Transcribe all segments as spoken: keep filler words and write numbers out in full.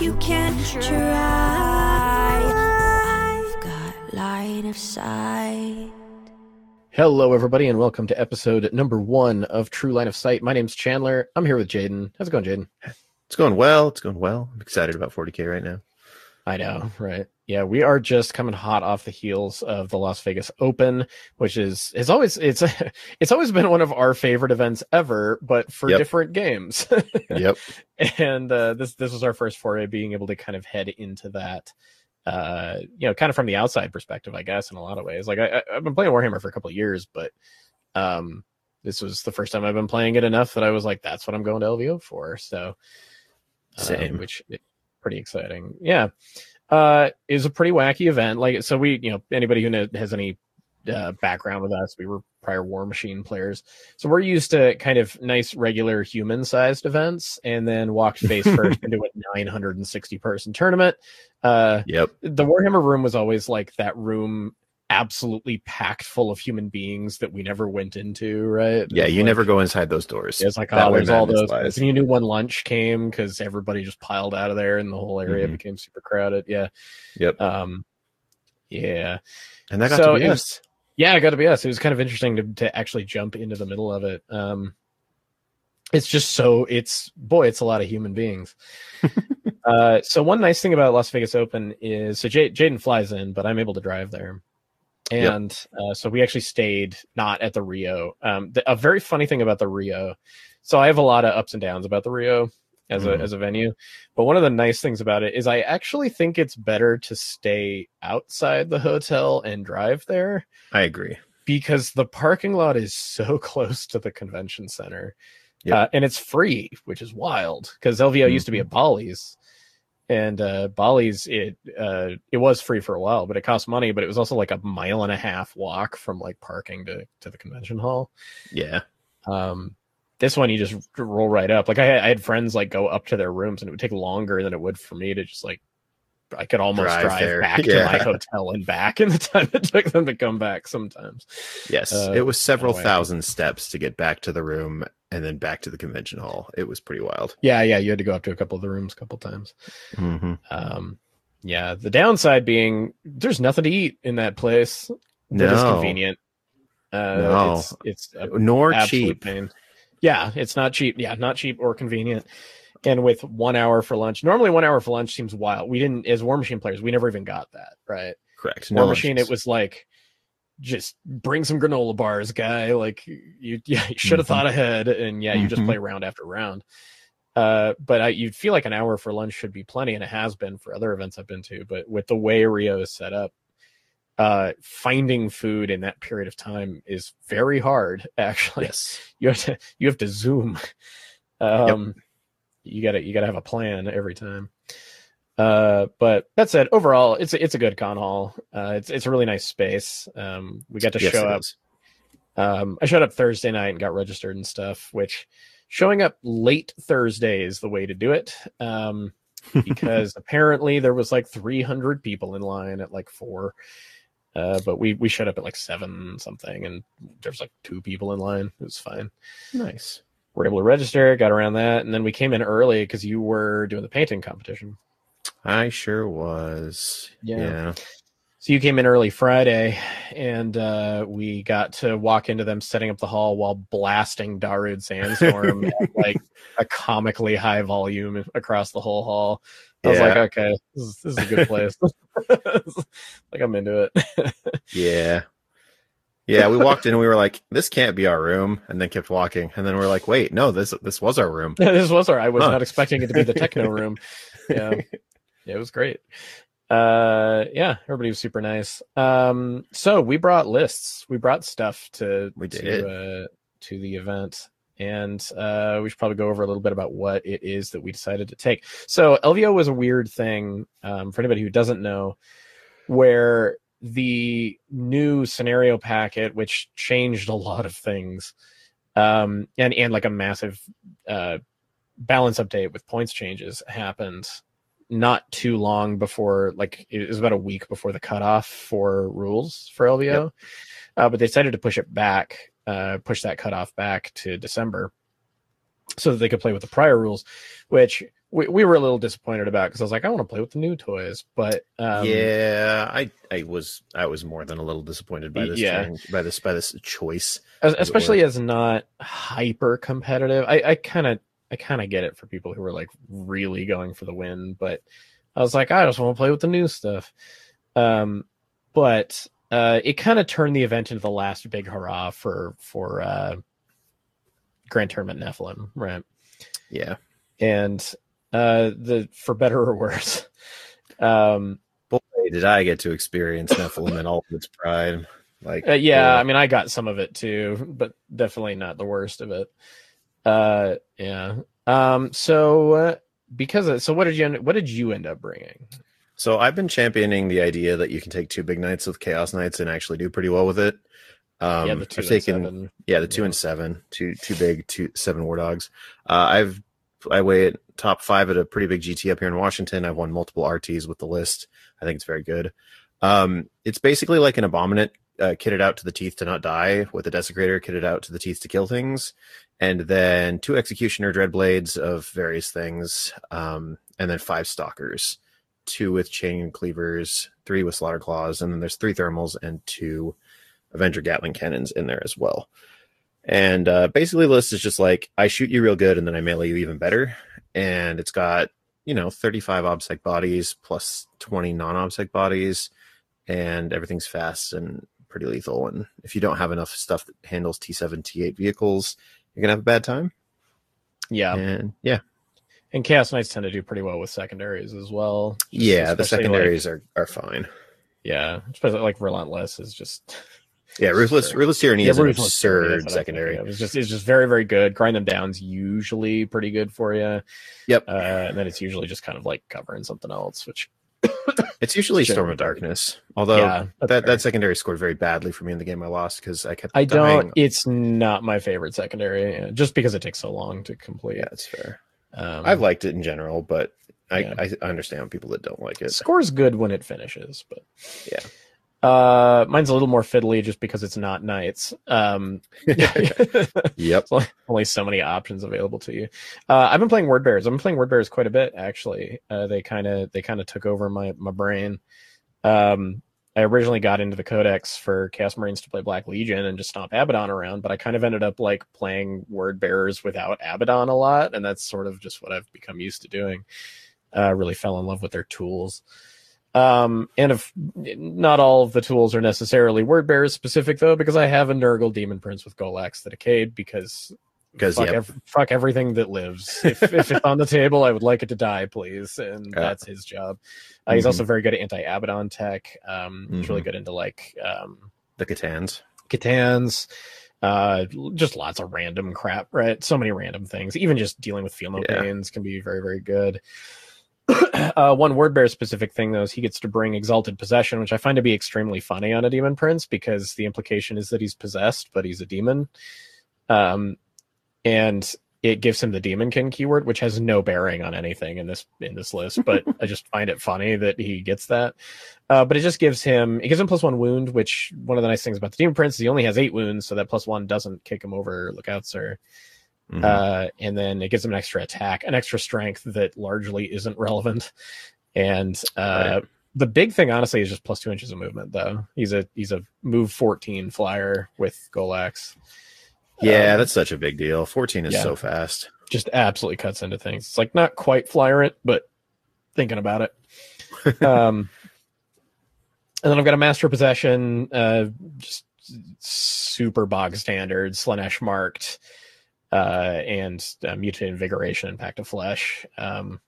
You can try. I've got line of sight. Hello, everybody, and welcome to episode number one of True Line of Sight. My name's Chandler. I'm here with Jaden. How's it going, Jaden? It's going well. It's going well. I'm excited about forty K right now. I know, right? Yeah, we are just coming hot off the heels of the Las Vegas Open, which is is always it's it's always been one of our favorite events ever, but for Yep. different games. Yep. And uh, this this was our first foray, being able to kind of head into that. Uh, you know, kind of from the outside perspective, I guess, in a lot of ways. Like I, I've been playing Warhammer for a couple of years, but um, this was the first time I've been playing it enough that I was like, that's what I'm going to L V O for. So, um, Same. which is pretty exciting. Yeah, uh, it was a pretty wacky event. Like, so we, you know, anybody who knows, has any uh, background with us, we were prior War Machine players, so we're used to kind of nice, regular, human-sized events, and then walked face first into a nine hundred sixty person tournament. Uh, Yep. the Warhammer room was always like that room absolutely packed full of human beings that we never went into, right? Yeah, It's you like, never go inside those doors. it's like, That oh, way there's all madness those lies. and you knew when lunch came because everybody just piled out of there and the whole area Mhm. became super crowded. Yeah. Yep. Um yeah. And that got so to be it us. Yeah, it got to be us. It was kind of interesting to to actually jump into the middle of it. Um it's just so it's boy, it's a lot of human beings. uh so one nice thing about Las Vegas Open is so J- Jaden flies in, but I'm able to drive there. And uh, so we actually stayed not at the Rio. Um, the, a very funny thing about the Rio. So I have a lot of ups and downs about the Rio as a Mhm. as a venue, but one of the nice things about it is I actually think it's better to stay outside the hotel and drive there I agree. because the parking lot is so close to the convention center, Yep. uh, and it's free, which is wild because L V O used to be at Bali's. And uh Bali's it uh it was free for a while, but it cost money, but it was also like a mile and a half walk from like parking to, to the convention hall. Yeah. Um this one you just roll right up. Like I, I had friends like go up to their rooms and it would take longer than it would for me to just like I could almost Drive drive, there. back Yeah. to my hotel and back in the time it took them to come back sometimes. Yes. Uh, it was several anyway. thousand steps to get back to the room and then back to the convention hall. It was pretty wild. Yeah, yeah, you had to go up to a couple of the rooms a couple times. Mm-hmm. Um yeah, the downside being there's nothing to eat in that place. That is No. convenient. Uh, No. it's it's a Nor absolute cheap. pain. Yeah, it's not cheap. Yeah, not cheap or convenient. And with one hour for lunch, normally one hour for lunch seems wild. We didn't, as War Machine players, we never even got that, right? Correct. War No Machine, lunches. it was like, just bring some granola bars, guy. Like you, yeah, you should have Mhm. thought ahead, and yeah, you just Mhm. play round after round. Uh, but I, you'd feel like an hour for lunch should be plenty, and it has been for other events I've been to. But with the way Rio is set up, uh, finding food in that period of time is very hard. Actually, Yes. you have to you have to zoom. Um, you gotta you gotta have a plan every time. Uh, but that said, overall, it's a, it's a good con hall. Uh, it's it's a really nice space. Um, we got to Yes, show it up. is. Um, I showed up Thursday night and got registered and stuff. Which showing up late Thursday is the way to do it. Um, because apparently there was like three hundred people in line at like four. Uh, but we we showed up at like seven something, and there's like two people in line. It was fine. Nice. We're able to register, got around that, and then we came in early because you were doing the painting competition. I sure was. Yeah. Yeah. So you came in early Friday, and uh, we got to walk into them setting up the hall while blasting Darude Sandstorm at like a comically high volume across the whole hall. I was Yeah. like, okay, this is, this is a good place. Like I'm into it. Yeah. Yeah, we walked in and we were like, this can't be our room, and then kept walking. And then we are like, wait, no, this this was our room. This was our. I was Huh. not expecting it to be the techno room. Yeah, yeah, it was great. Uh, yeah, everybody was super nice. Um, so we brought lists. We brought stuff to We did. to uh, to the event, and uh, we should probably go over a little bit about what it is that we decided to take. So L V O was a weird thing, um, for anybody who doesn't know, where the new scenario packet, which changed a lot of things, um, and and like a massive uh, balance update with points changes happened not too long before, like it was about a week before the cutoff for rules for L V O. Yep. Uh, but they decided to push it back, uh, push that cutoff back to December so that they could play with the prior rules, which we, we were a little disappointed about because I was like, I want to play with the new toys, but um, yeah, I I was I was more than a little disappointed by this Yeah. change, by this by this choice, as, as it especially were. as not hyper competitive. I I kind of I kind of get it for people who are like really going for the win, but I was like, I just want to play with the new stuff. Um, but uh, it kind of turned the event into the last big hurrah for for uh, Grand Tournament Nephilim, right? Yeah. And uh, the for better or worse, um, Boy, did I get to experience Nephilim in all of its pride. Like, uh, yeah, boy. I mean, I got some of it too, but definitely not the worst of it. Uh, yeah. Um, so uh, because of, so what did you what did you end up bringing? So I've been championing the idea that you can take two big knights with Chaos Knights and actually do pretty well with it. Um, yeah, the two I've and taken, seven. yeah, the two Yeah. and seven, two two big, two seven war dogs. Uh, I've I weigh it top five at a pretty big G T up here in Washington. I've won multiple R Ts with the list. I think it's very good. Um, it's basically like an Abominate uh, kitted out to the teeth to not die, with a Desecrator kitted out to the teeth to kill things, and then two Executioner Dreadblades of various things, um, and then five Stalkers, two with Chain Cleavers, three with Slaughter Claws, and then there's three Thermals and two Avenger Gatling Cannons in there as well. And uh, basically the list is just like, I shoot you real good and then I melee you even better. And it's got, you know, thirty-five obsec bodies plus twenty non-obsec bodies, and everything's fast and pretty lethal. And if you don't have enough stuff that handles T seven, T eight vehicles, you're going to have a bad time. Yeah. And yeah. And Chaos Knights tend to do pretty well with secondaries as well. Just Yeah, the especially, secondaries like, are, are fine. yeah, especially like Relentless is just Yeah, Ruthless Sure. Ruthless Tyranny yeah, is an Ruthless Tyranny, that's absurd what I think, secondary. yeah. It's just it's just very very good. Grind them down's usually pretty good for you. Yep. Uh, and then it's usually just kind of like covering something else, which It's usually Sure. Storm of Darkness. Although yeah, that's that, fair. that secondary scored very badly for me in the game I lost because I kept I dying. don't. It's not my favorite secondary, yeah, just because it takes so long to complete. Yeah, that's fair. Um, I've liked it in general, but I, Yeah. I understand people that don't like it. Score's good when it finishes, but Yeah. Uh, mine's a little more fiddly just because it's not knights. Um, Yep. so only so many options available to you. Uh, I've been playing Word Bears. I've been playing Word Bears quite a bit actually. Uh, they kind of they kind of took over my my brain. Um, I originally got into the Codex for Chaos Marines to play Black Legion and just stomp Abaddon around, but I kind of ended up like playing Word Bearers without Abaddon a lot, and that's sort of just what I've become used to doing. Uh, really fell in love with their tools. Um, and if not all of the tools are necessarily Word Bearers specific though, because I have a Nurgle Demon Prince with Golax the Decayed because Because fuck, yep. ev- fuck everything that lives. If, if it's on the table, I would like it to die, please. And Yeah. that's his job. Uh, he's Mhm. also very good at anti-Abaddon tech. Um, He's really Mhm. good into like um, the Catans. Catans. Uh, just lots of random crap, right? So many random things. Even just dealing with Feel No Yeah. Pains can be very, very good. uh, one Word Bear specific thing though is he gets to bring Exalted Possession, which I find to be extremely funny on a Demon Prince because the implication is that he's possessed, but he's a demon. Um, and it gives him the Demonkin keyword, which has no bearing on anything in this in this list. But I just find it funny that he gets that. Uh, but it just gives him it gives him plus one wound, which one of the nice things about the Demon Prince is he only has eight wounds, so that plus one doesn't kick him over. Look out, sir. Mhm. Uh, and then it gives him an extra attack, an extra strength that largely isn't relevant. And uh, Right. the big thing, honestly, is just plus two inches of movement. Though he's a he's a move fourteen flyer with Golax. yeah, Um, that's such a big deal. fourteen is yeah. so fast. just absolutely cuts into things. It's like not quite flyrant, but thinking about it. um, and then I've got a Master Possession, uh, just super bog standard, Slanesh marked. Uh, and uh, Mutated Invigoration and Pact of Flesh. Um,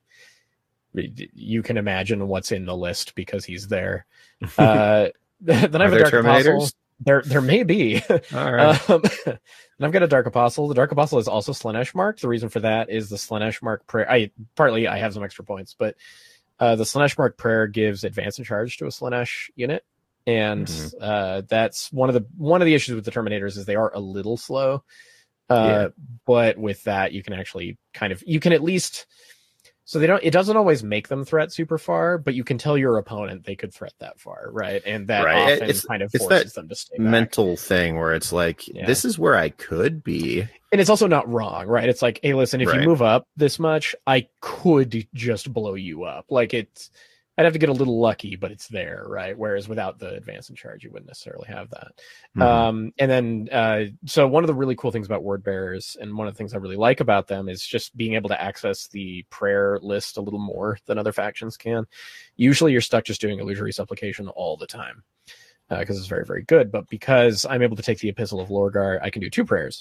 you can imagine what's in the list because he's there. Uh, then I Are have a there Dark Apostle. Terminators? There, there may be. All right. Um, and I've got a Dark Apostle. The Dark Apostle is also Slanesh marked. The reason for that is the Slanesh mark prayer. I partly I have some extra points, but uh, the Slanesh mark prayer gives advance and charge to a Slanesh unit, and Mhm. uh, that's one of the one of the issues with the Terminators is they are a little slow. Uh, Yeah. But with that, you can actually kind of you can at least. So they don't. It doesn't always make them threat super far, but you can tell your opponent they could threat that far, right? And that Right. often It's- kind of it's forces that them to stay back. mental thing where it's like, Yeah. this is where I could be. And it's also not wrong, right? It's like, hey, listen, if Right. you move up this much, I could just blow you up. Like it's, I'd have to get a little lucky, but it's there, right? Whereas without the advance and charge, you wouldn't necessarily have that. Mhm. Um, and then, uh, so one of the really cool things about word bearers, and one of the things I really like about them, is just being able to access the prayer list a little more than other factions can. Usually, you're stuck just doing illusory supplication all the time because uh, it's very, very good. But because I'm able to take the Epistle of Lorgar, I can do two prayers.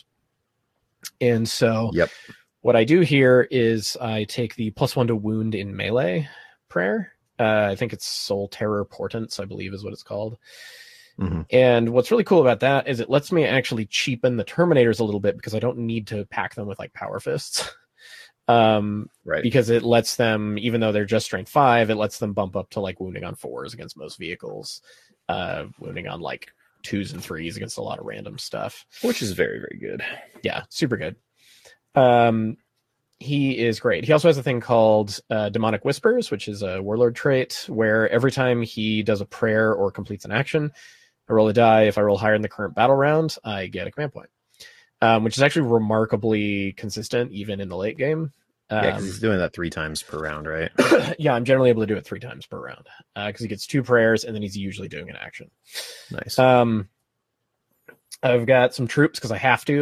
And so, Yep. what I do here is I take the plus one to wound in melee prayer. Uh, I think it's Soul Terror Portents, I believe is what it's called. Mhm. And what's really cool about that is it lets me actually cheapen the Terminators a little bit because I don't need to pack them with like Power Fists. um, Right. because it lets them, even though they're just strength five, it lets them bump up to like wounding on fours against most vehicles, uh, wounding on like twos and threes against a lot of random stuff. Which is very, very good. Yeah, super good. Um, he is great. He also has a thing called uh, Demonic Whispers, which is a warlord trait where every time he does a prayer or completes an action, I roll a die. If I roll higher in the current battle round, I get a command point, um, which is actually remarkably consistent even in the late game. Um, Yeah, because he's doing that three times per round, right? yeah, I'm generally able to do it three times per round because uh, he gets two prayers and then he's usually doing an action. Nice. Um, I've got some troops because I have to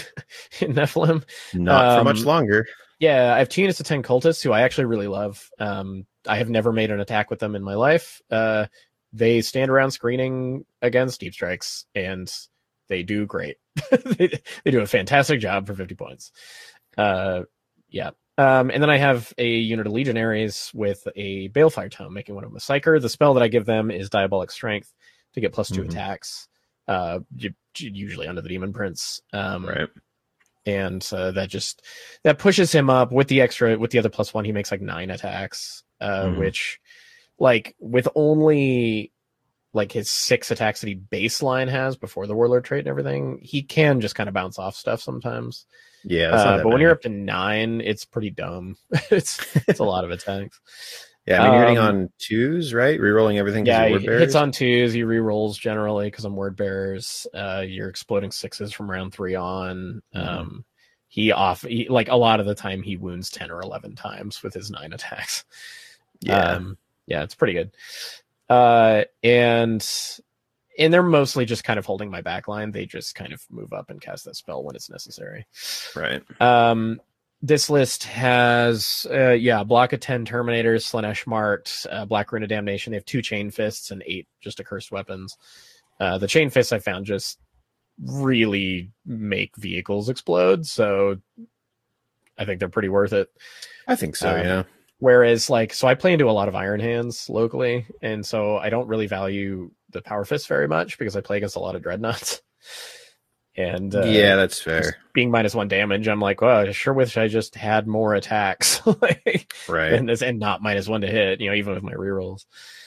in Nephilim. Not for um, much longer. Yeah, I have two units of ten cultists who I actually really love. Um, I have never made an attack with them in my life. Uh, they stand around screening against deep strikes, and they do great. they, they do a fantastic job for fifty points. Uh, yeah. Um, and then I have a unit of legionaries with a Balefire Tome, making one of them a Psyker. The spell that I give them is Diabolic Strength to get plus two Mhm. attacks, uh, usually under the Demon Prince. Um, Right. And uh, that just that pushes him up with the extra with the other plus one. He makes like nine attacks, uh, Mhm. which, like, with only like his six attacks that he baseline has before the warlord trait and everything, he can just kind of bounce off stuff sometimes. Yeah. That's Uh, not but that when many. you're up to nine, it's pretty dumb. it's it's a lot of attacks. Yeah, I mean, you're hitting um, on twos, right? Rerolling everything. 'cause Yeah, you're he word hits bearers? on twos. He re-rolls generally because I'm word bearers. Uh, you're exploding sixes from round three on. Mhm. Um, he off he, like a lot of the time he wounds ten or eleven times with his nine attacks. Yeah. um, yeah, it's pretty good. Uh, and and they're mostly just kind of holding my back line. They just kind of move up and cast that spell when it's necessary. Right. Um, this list has, uh, yeah, a block of ten Terminators, Slanesh marked, uh, Black Rune of Damnation. They have two Chain Fists and eight just accursed weapons. Uh, the Chain Fists I found just really make vehicles explode, so I think they're pretty worth it. I think so, Um, yeah. Whereas, like, so I play into a lot of Iron Hands locally, and so I don't really value the Power Fist very much because I play against a lot of Dreadnoughts. And uh, yeah, that's just fair. being minus one damage, I'm like, well, I sure wish I just had more attacks, like, Right. and, this- and not minus one to hit, you know, even with my rerolls.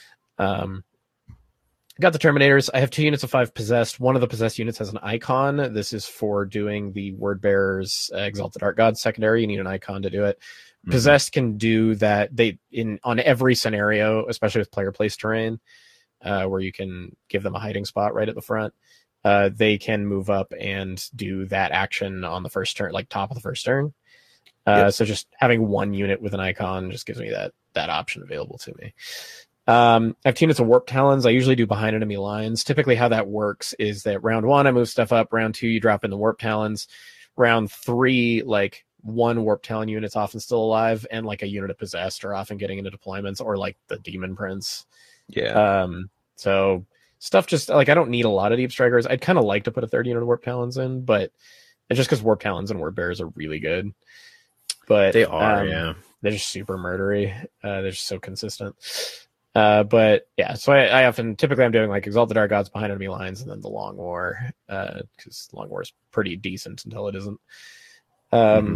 Um, got the Terminators. I have two units of five possessed. One of the possessed units has an icon. This is for doing the Word Bearer's uh, Exalted Art God secondary. You need an icon to do it. Mhm. Possessed can do that. They in on every scenario, especially with player place terrain, uh, where you can give them a hiding spot right at the front. Uh, they can move up and do that action on the first turn, like top of the first turn. Uh, Yep. So just having one unit with an icon just gives me that that option available to me. Um, I have two units of Warp Talons. I usually do behind enemy lines. Typically, how that works is that round one, I move stuff up. Round two, you drop in the Warp Talons. Round three, like one Warp Talon unit's often still alive, and like a unit of Possessed are often getting into deployments, or like the Demon Prince. Yeah. Um, so stuff just like I don't need a lot of Deep Strikers. I'd kind of like to put a third unit of Warp Talons in, but it's just because Warp Talons and Word Bearers are really good. But They are, um, yeah. they're just super murdery. Uh, they're just so consistent. Uh, but yeah, so I, I often typically I'm doing like Exalted Art Gods behind enemy lines and then the Long War, because uh, Long War is pretty decent until it isn't. Um, Mhm.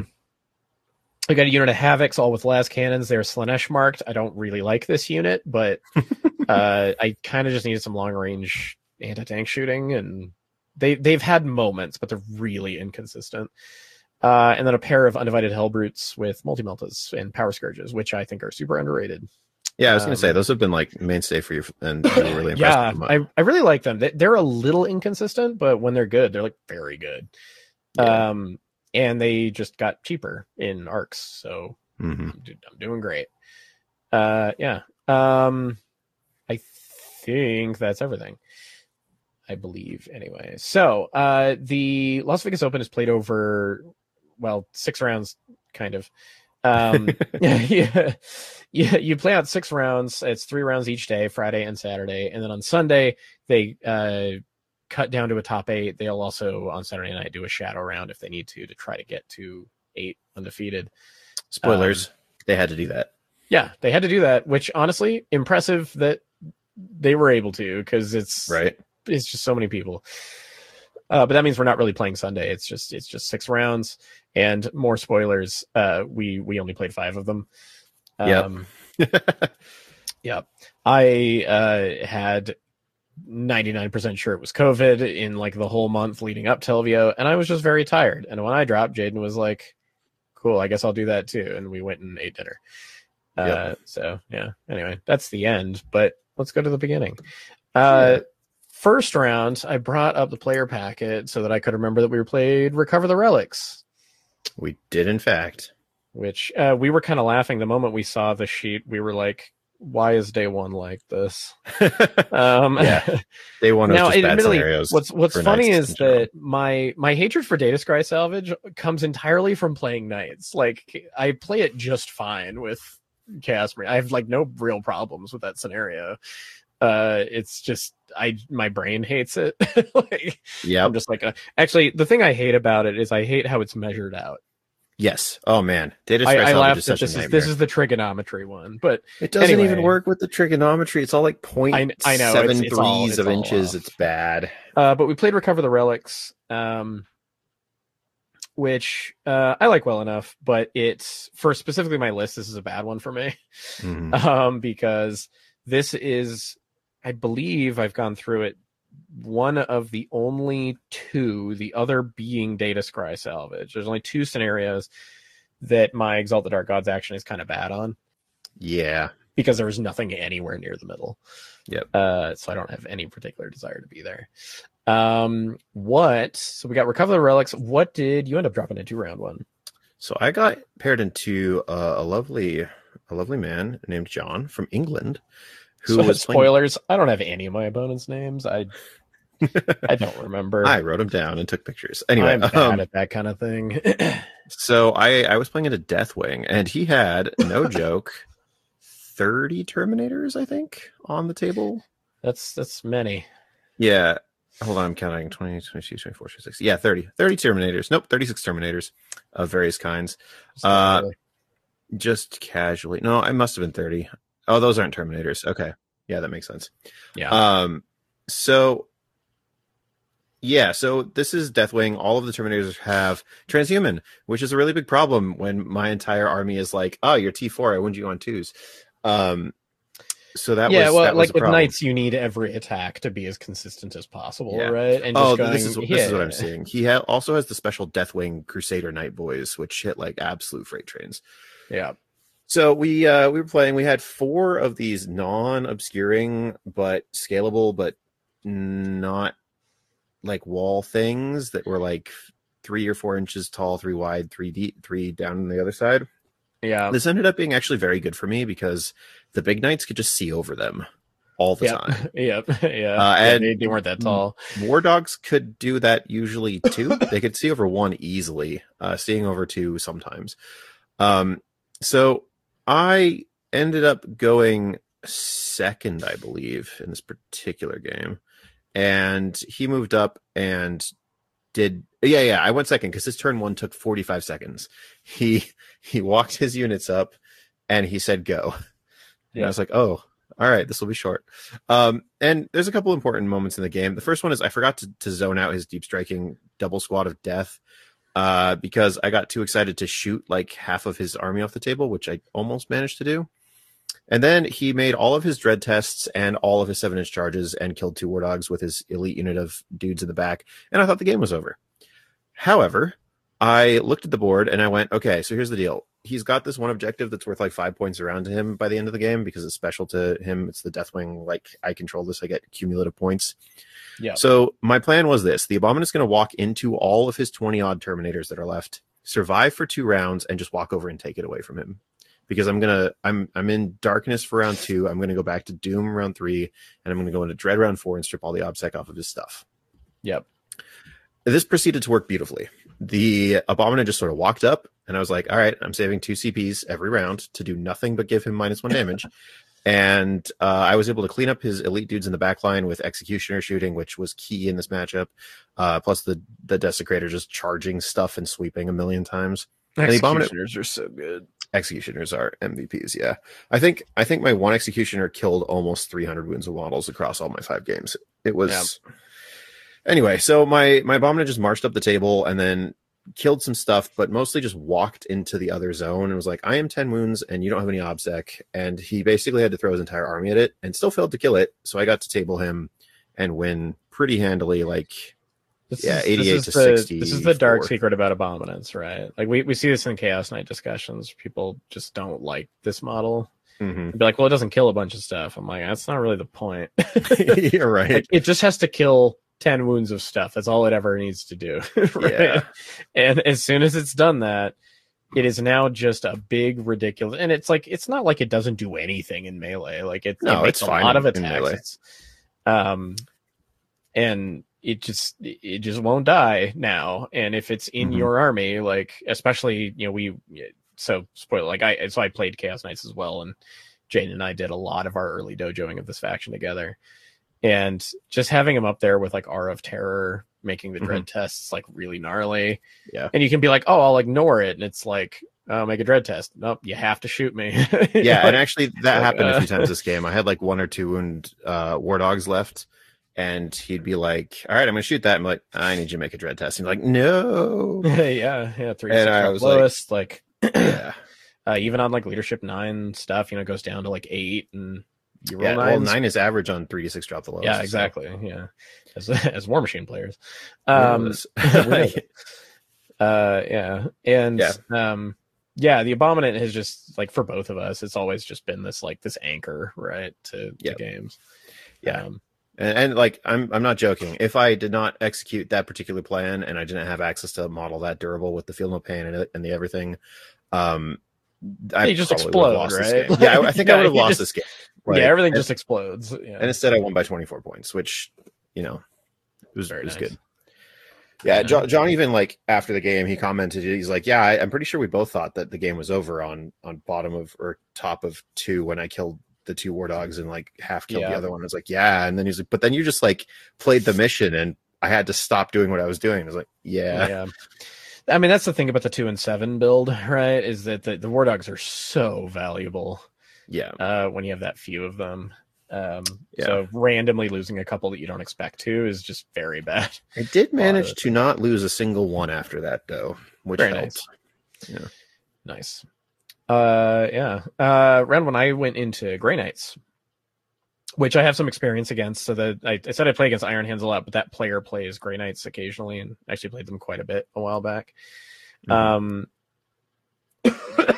I got a unit of Havocs, all with las cannons. They're Slanesh marked. I don't really like this unit, but uh, I kind of just needed some long range anti tank shooting, and they they've had moments, but they're really inconsistent. Uh, and then a pair of Undivided Hellbrutes with multi-meltas and Power Scourges, which I think are super underrated. Yeah, I was going to Um, say, those have been like mainstay for you, and you were really impressed Yeah, with them. I, I really like them. They- They're a little inconsistent, but when they're good, they're like very good. Yeah. Um, and they just got cheaper in arcs, so Mhm. I'm, do- I'm doing great. Uh, yeah. Um, I think that's everything. I believe anyway. So, uh, the Las Vegas Open is played over, well, six rounds, kind of. Um, yeah, yeah, you play out six rounds. It's three rounds each day, Friday and Saturday, and then on Sunday they uh cut down to a top eight. They'll also on Saturday night do a shadow round if they need to to try to get to eight undefeated. Spoilers, Um, they had to do that. Yeah, they had to do that, which honestly impressive that they were able to, because it's Right. it's just so many people. Uh, but that means we're not really playing Sunday. It's just it's just six rounds, and more spoilers. Uh, we we only played five of them. Yep. Um, yeah, I uh, had ninety-nine percent sure it was COVID in like the whole month leading up to L V O, and I was just very tired. And when I dropped, Jaden was like, "Cool, I guess I'll do that too." And we went and ate dinner. Uh, Yep. So yeah. Anyway, that's the end. But let's go to the beginning. Uh, Yeah. First round, I brought up the player packet so that I could remember that we were played Recover the Relics, We did, in fact. which uh, we were kind of laughing the moment we saw the sheet. We were like, "Why is day one like this?" Um, Yeah. Day one was now, just bad admittedly, scenarios. what's what's for funny knights is in general. that my my hatred for Data Scry Salvage comes entirely from playing knights. Like I play it just fine with Chaos Marine. I have like no real problems with that scenario. Uh, it's just I my brain hates it. Like Yep. I'm just like uh, actually the thing I hate about it is I hate how it's measured out. Yes. Oh man, data I, Scry I Salvage laughed is that such a this is nightmare. this is the trigonometry one, but It doesn't anyway. even work with the trigonometry. It's all like point I- I know, seven it's- it's all- threes it's of all inches. off. It's bad. Uh, but we played Recover the Relics, um, which uh, I like well enough, but it's for specifically my list. This is a bad one for me Mhm. um, because this is, I believe I've gone through it. One of the only two, the other being Data Scry Salvage. There's only two scenarios that my Exalted Dark Gods action is kind of bad on Yeah. because there was nothing anywhere near the middle. Yep. Uh, so I don't have any particular desire to be there. Um, what? So we got Recover the Relics. What did you end up dropping into round one? So I got paired into uh, a lovely, a lovely man named John from England, who So, was playing. spoilers. I don't have any of my opponents' names. I I don't remember. I wrote him down and took pictures. Anyway, I'm bad um, at that kind of thing. so I I was playing into Deathwing, and he had no joke, thirty Terminators, I think, on the table. that's that's many. Yeah. Hold on, I'm counting twenty, twenty-two, twenty-four, twenty-six. Yeah, thirty. thirty Terminators. Nope, thirty-six Terminators of various kinds. Just Uh, really- Just casually. No, I must have been thirty. Oh, those aren't Terminators. Okay. Yeah, that makes sense. yeah. Um, so yeah, so this is Deathwing. All of the Terminators have transhuman, which is a really big problem when my entire army is like, oh, you're T four, I wouldn't you on twos. Um, so that yeah, was well, that was like a with problem. knights, you need every attack to be as consistent as possible, Yeah. right? And Oh, just this going, is this yeah. is what I'm seeing. He ha- also has the special Deathwing Crusader Night Boys, which hit like absolute freight trains. Yeah, So we uh, we were playing. We had four of these non-obscuring but scalable, but not like wall things that were like three or four inches tall, three wide, three deep, three down on the other side. yeah, This ended up being actually very good for me because the big knights could just see over them all the Yep. time. yeah, yeah. Uh, yeah and- they, they weren't that tall. War dogs could do that usually too. They could see over one easily, uh, seeing over two sometimes. Um, so I ended up going second, I believe, in this particular game. And he moved up and did yeah, yeah, I went second because his turn one took forty-five seconds. He he walked his units up and he said go. And Yeah. I was like, oh, all right, this will be short. Um, and there's a couple important moments in the game. The first one is I forgot to, to zone out his deep striking double squad of death uh, because I got too excited to shoot like half of his army off the table, which I almost managed to do. And then he made all of his dread tests and all of his seven inch charges and killed two war dogs with his elite unit of dudes in the back. And I thought the game was over. However, I looked at the board and I went, okay, so here's the deal. He's got this one objective that's worth like five points around to him by the end of the game because it's special to him. It's the Deathwing. Like, I control this, I get cumulative points. Yeah. So my plan was this: the Abominant is going to walk into all of his twenty odd Terminators that are left, survive for two rounds, and just walk over and take it away from him. Because I'm gonna, I'm, I'm in Darkness for round two. I'm gonna go back to Doom round three, and I'm gonna go into Dread round four and strip all the OBSEC off of his stuff. Yep. This proceeded to work beautifully. The Abominant just sort of walked up, and I was like, all right, I'm saving two C Ps every round to do nothing but give him minus one damage. And uh, I was able to clean up his elite dudes in the back line with Executioner shooting, which was key in this matchup. Uh, plus the, the Desecrator just charging stuff and sweeping a million times. Executioners are so good. Executioners are M V Ps, yeah. I think I think my one Executioner killed almost three hundred wounds of models across all my five games. It was... Yeah. Anyway, so my, my Abominant just marched up the table and then killed some stuff, but mostly just walked into the other zone and was like, I am ten wounds and you don't have any OBSEC. And he basically had to throw his entire army at it and still failed to kill it. So I got to table him and win pretty handily, like, this yeah, is, eighty-eight to the, sixty. This is the dark secret about Abominants, right? Like, we, we see this in Chaos Knight discussions. People just don't like this model. Mm-hmm. Be like, well, it doesn't kill a bunch of stuff. I'm like, that's not really the point. You're right. Like, it just has to kill ten wounds of stuff. That's all it ever needs to do. Right? Yeah. And as soon as it's done that, it is now just a big ridiculous, and it's like, it's not like it doesn't do anything in melee. Like, it, no, it makes it's a fine lot in, of attacks. It's, um and it just it just won't die now. And if it's in Mm-hmm. your army, like, especially, you know, we so spoiler, like I so I played Chaos Knights as well, and Jane and I did a lot of our early dojoing of this faction together. And just having him up there with like Aura of Terror, making the dread mm-hmm. tests like really gnarly. Yeah. And you can be like, oh, I'll ignore it. And it's like, oh, make a dread test. Nope, you have to shoot me. Yeah, know? And actually that like, happened uh... a few times this game. I had like one or two wound uh, War Dogs left. And he'd be like, all right, I'm going to shoot that. I'm like, I need you to make a dread test. And he's like, no. yeah, yeah. Three and I was lowest. Like, like yeah. Uh, even on like leadership nine stuff, you know, it goes down to like eight, and you roll yeah, nines. well, nine is average on three to six drop the lowest. Yeah, exactly. So. Yeah, as as War Machine players. Um, uh, yeah, and yeah. um, yeah, the Abominant has just like for both of us, it's always just been this like this anchor, right, to yep. the games. Yeah. Um, And, and like I'm, I'm not joking. If I did not execute that particular plan and I didn't have access to a model that durable with the feel no pain and, it, and the everything, um, I you just explode, right? Yeah, I, I think yeah, I would have lost just, this game. Right? Yeah, everything and, just explodes. Yeah. And instead, I won by twenty-four points, which you know, it was Very it was nice. good. Yeah, yeah, John, John even like after the game, he commented. He's like, "Yeah, I, I'm pretty sure we both thought that the game was over on on bottom of or top of two when I killed the two War Dogs and like half killed yeah. the other one." I was like, "Yeah," and then he's like, "But then you just like played the mission and I had to stop doing what I was doing." I was like, "Yeah, yeah." I mean, that's the thing about the two and seven build, right? Is that the, the War Dogs are so valuable. Yeah. Uh, when you have that few of them. Um, yeah. So randomly losing a couple that you don't expect to is just very bad. I did manage to not lose a single one after that, though, which very helped. Nice. Yeah. Nice. Uh, yeah. Uh, around when I went into Grey Knights, which I have some experience against. So that I, I said I play against Iron Hands a lot, but that player plays Grey Knights occasionally, and actually played them quite a bit a while back. Mm-hmm. Um,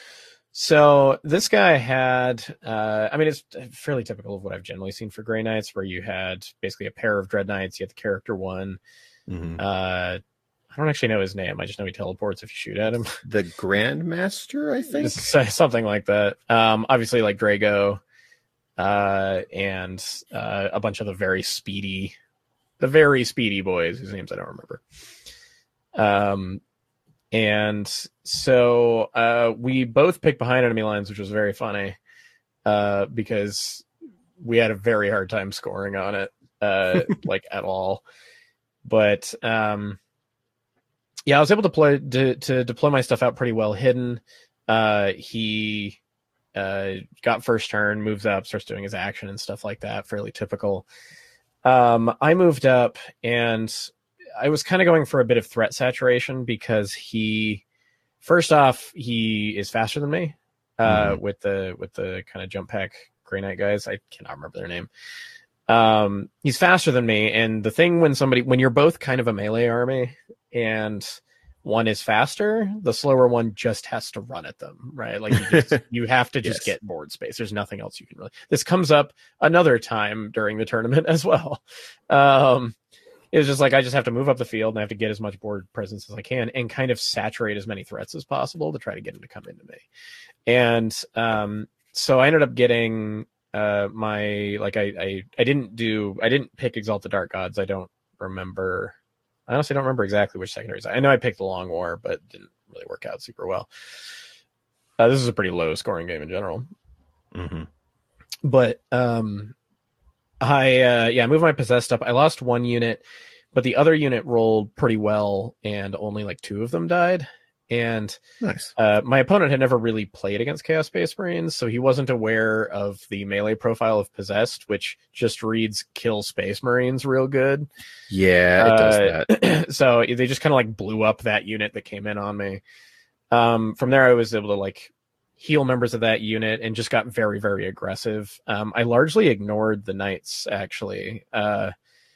so this guy had, uh, I mean, it's fairly typical of what I've generally seen for Grey Knights, where you had basically a pair of Dread Knights. You had the character one. Mm-hmm. Uh, I don't actually know his name. I just know he teleports if you shoot at him. The Grandmaster, I think, something like that. Um, obviously, like Drago. Uh, and uh, a bunch of the very speedy, the very speedy boys whose names I don't remember. Um, and so uh, we both picked behind enemy lines, which was very funny, uh, because we had a very hard time scoring on it, uh, like at all. But um, yeah, I was able to play to, to deploy my stuff out pretty well hidden. Uh, he. Uh, got first turn, moves up, starts doing his action and stuff like that. Fairly typical. Um, I moved up and I was kind of going for a bit of threat saturation because he, first off, he is faster than me. Uh, mm-hmm. with the with the kind of jump pack Grey Knight guys. I cannot remember their name. Um, he's faster than me, and the thing when somebody when you're both kind of a melee army and one is faster, the slower one just has to run at them, right? Like you, just, you have to just Yes. get board space. There's nothing else you can really. This comes up another time during the tournament as well. Um, it was just like I just have to move up the field and I have to get as much board presence as I can and kind of saturate as many threats as possible to try to get them to come into me. And um, so I ended up getting uh, my like I, I I didn't do I didn't pick Exalt the Dark Gods. I don't remember. I honestly don't remember exactly which secondaries. I know I picked the Long War, but it didn't really work out super well. Uh, this is a pretty low scoring game in general. Mm-hmm. But um, I uh, yeah, I moved my possessed up. I lost one unit, but the other unit rolled pretty well, and only like two of them died. And Nice. uh, my opponent had never really played against Chaos Space Marines, so he wasn't aware of the melee profile of Possessed, which just reads kill Space Marines real good. Yeah, it does Uh, that. So they just kind of like blew up that unit that came in on me. Um, from there, I was able to like heal members of that unit and just got very, very aggressive. Um, I largely ignored the Knights, actually. Uh,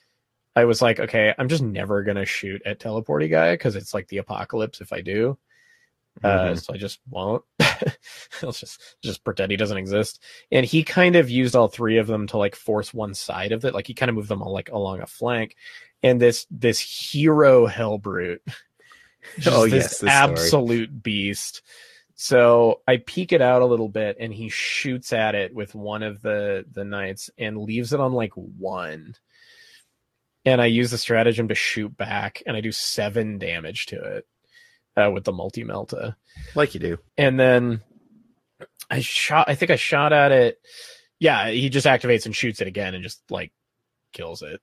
I was like, okay, I'm just never going to shoot at Teleporty Guy because it's like the apocalypse if I do. Uh, Mhm. so I just won't. I'll just just pretend he doesn't exist. And he kind of used all three of them to like force one side of it. Like he kind of moved them all like along a flank. And this this hero Hellbrute, just Oh, this yes, this story. absolute beast. So I peek it out a little bit, and he shoots at it with one of the the knights and leaves it on like one. And I use the stratagem to shoot back, and I do seven damage to it. Uh, with the multi-melta. Like you do. And then I shot, I think I shot at it. Yeah, he just activates and shoots it again and just like kills it.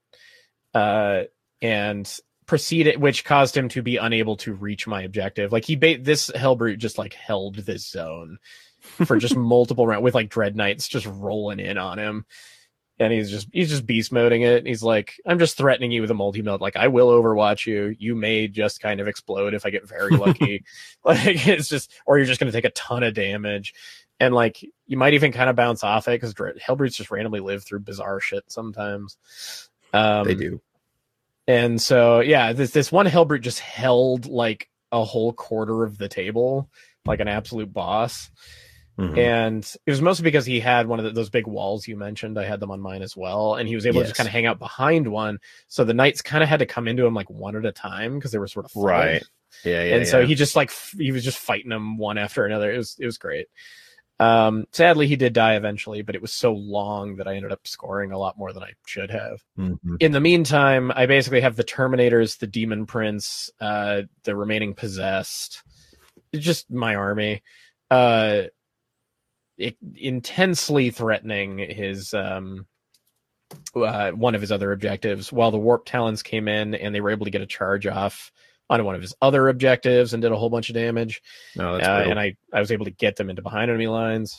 Uh, and proceeded, which caused him to be unable to reach my objective. Like he, ba- this Hellbrute just like held this zone for just multiple rounds with like Dread Knights just rolling in on him. And he's just he's just beast moding it. He's like, I'm just threatening you with a multi-melt. Like, I will overwatch you. You may just kind of explode if I get very lucky. Like, it's just, or you're just going to take a ton of damage. And like, you might even kind of bounce off it because Hellbrutes just randomly live through bizarre shit sometimes. Um, They do. And so, yeah, this this one Hellbrute just held like a whole quarter of the table, like an absolute boss. Mhm. And it was mostly because he had one of the, those big walls you mentioned. I had them on mine as well. And he was able to Yes. just kind of hang out behind one. So the knights kind of had to come into him like one at a time because they were sort of full. Right. Yeah, yeah. And so yeah. he just like, f- he was just fighting them one after another. It was, it was great. Um, sadly, he did die eventually, but it was so long that I ended up scoring a lot more than I should have. Mhm. In the meantime, I basically have the Terminators, the Demon Prince, uh, the remaining Possessed. It's just my army. Uh, It, intensely threatening his um uh, one of his other objectives, while the Warp Talons came in and they were able to get a charge off on one of his other objectives and did a whole bunch of damage. No, that's uh, brutal. and I, I was able to get them into behind enemy lines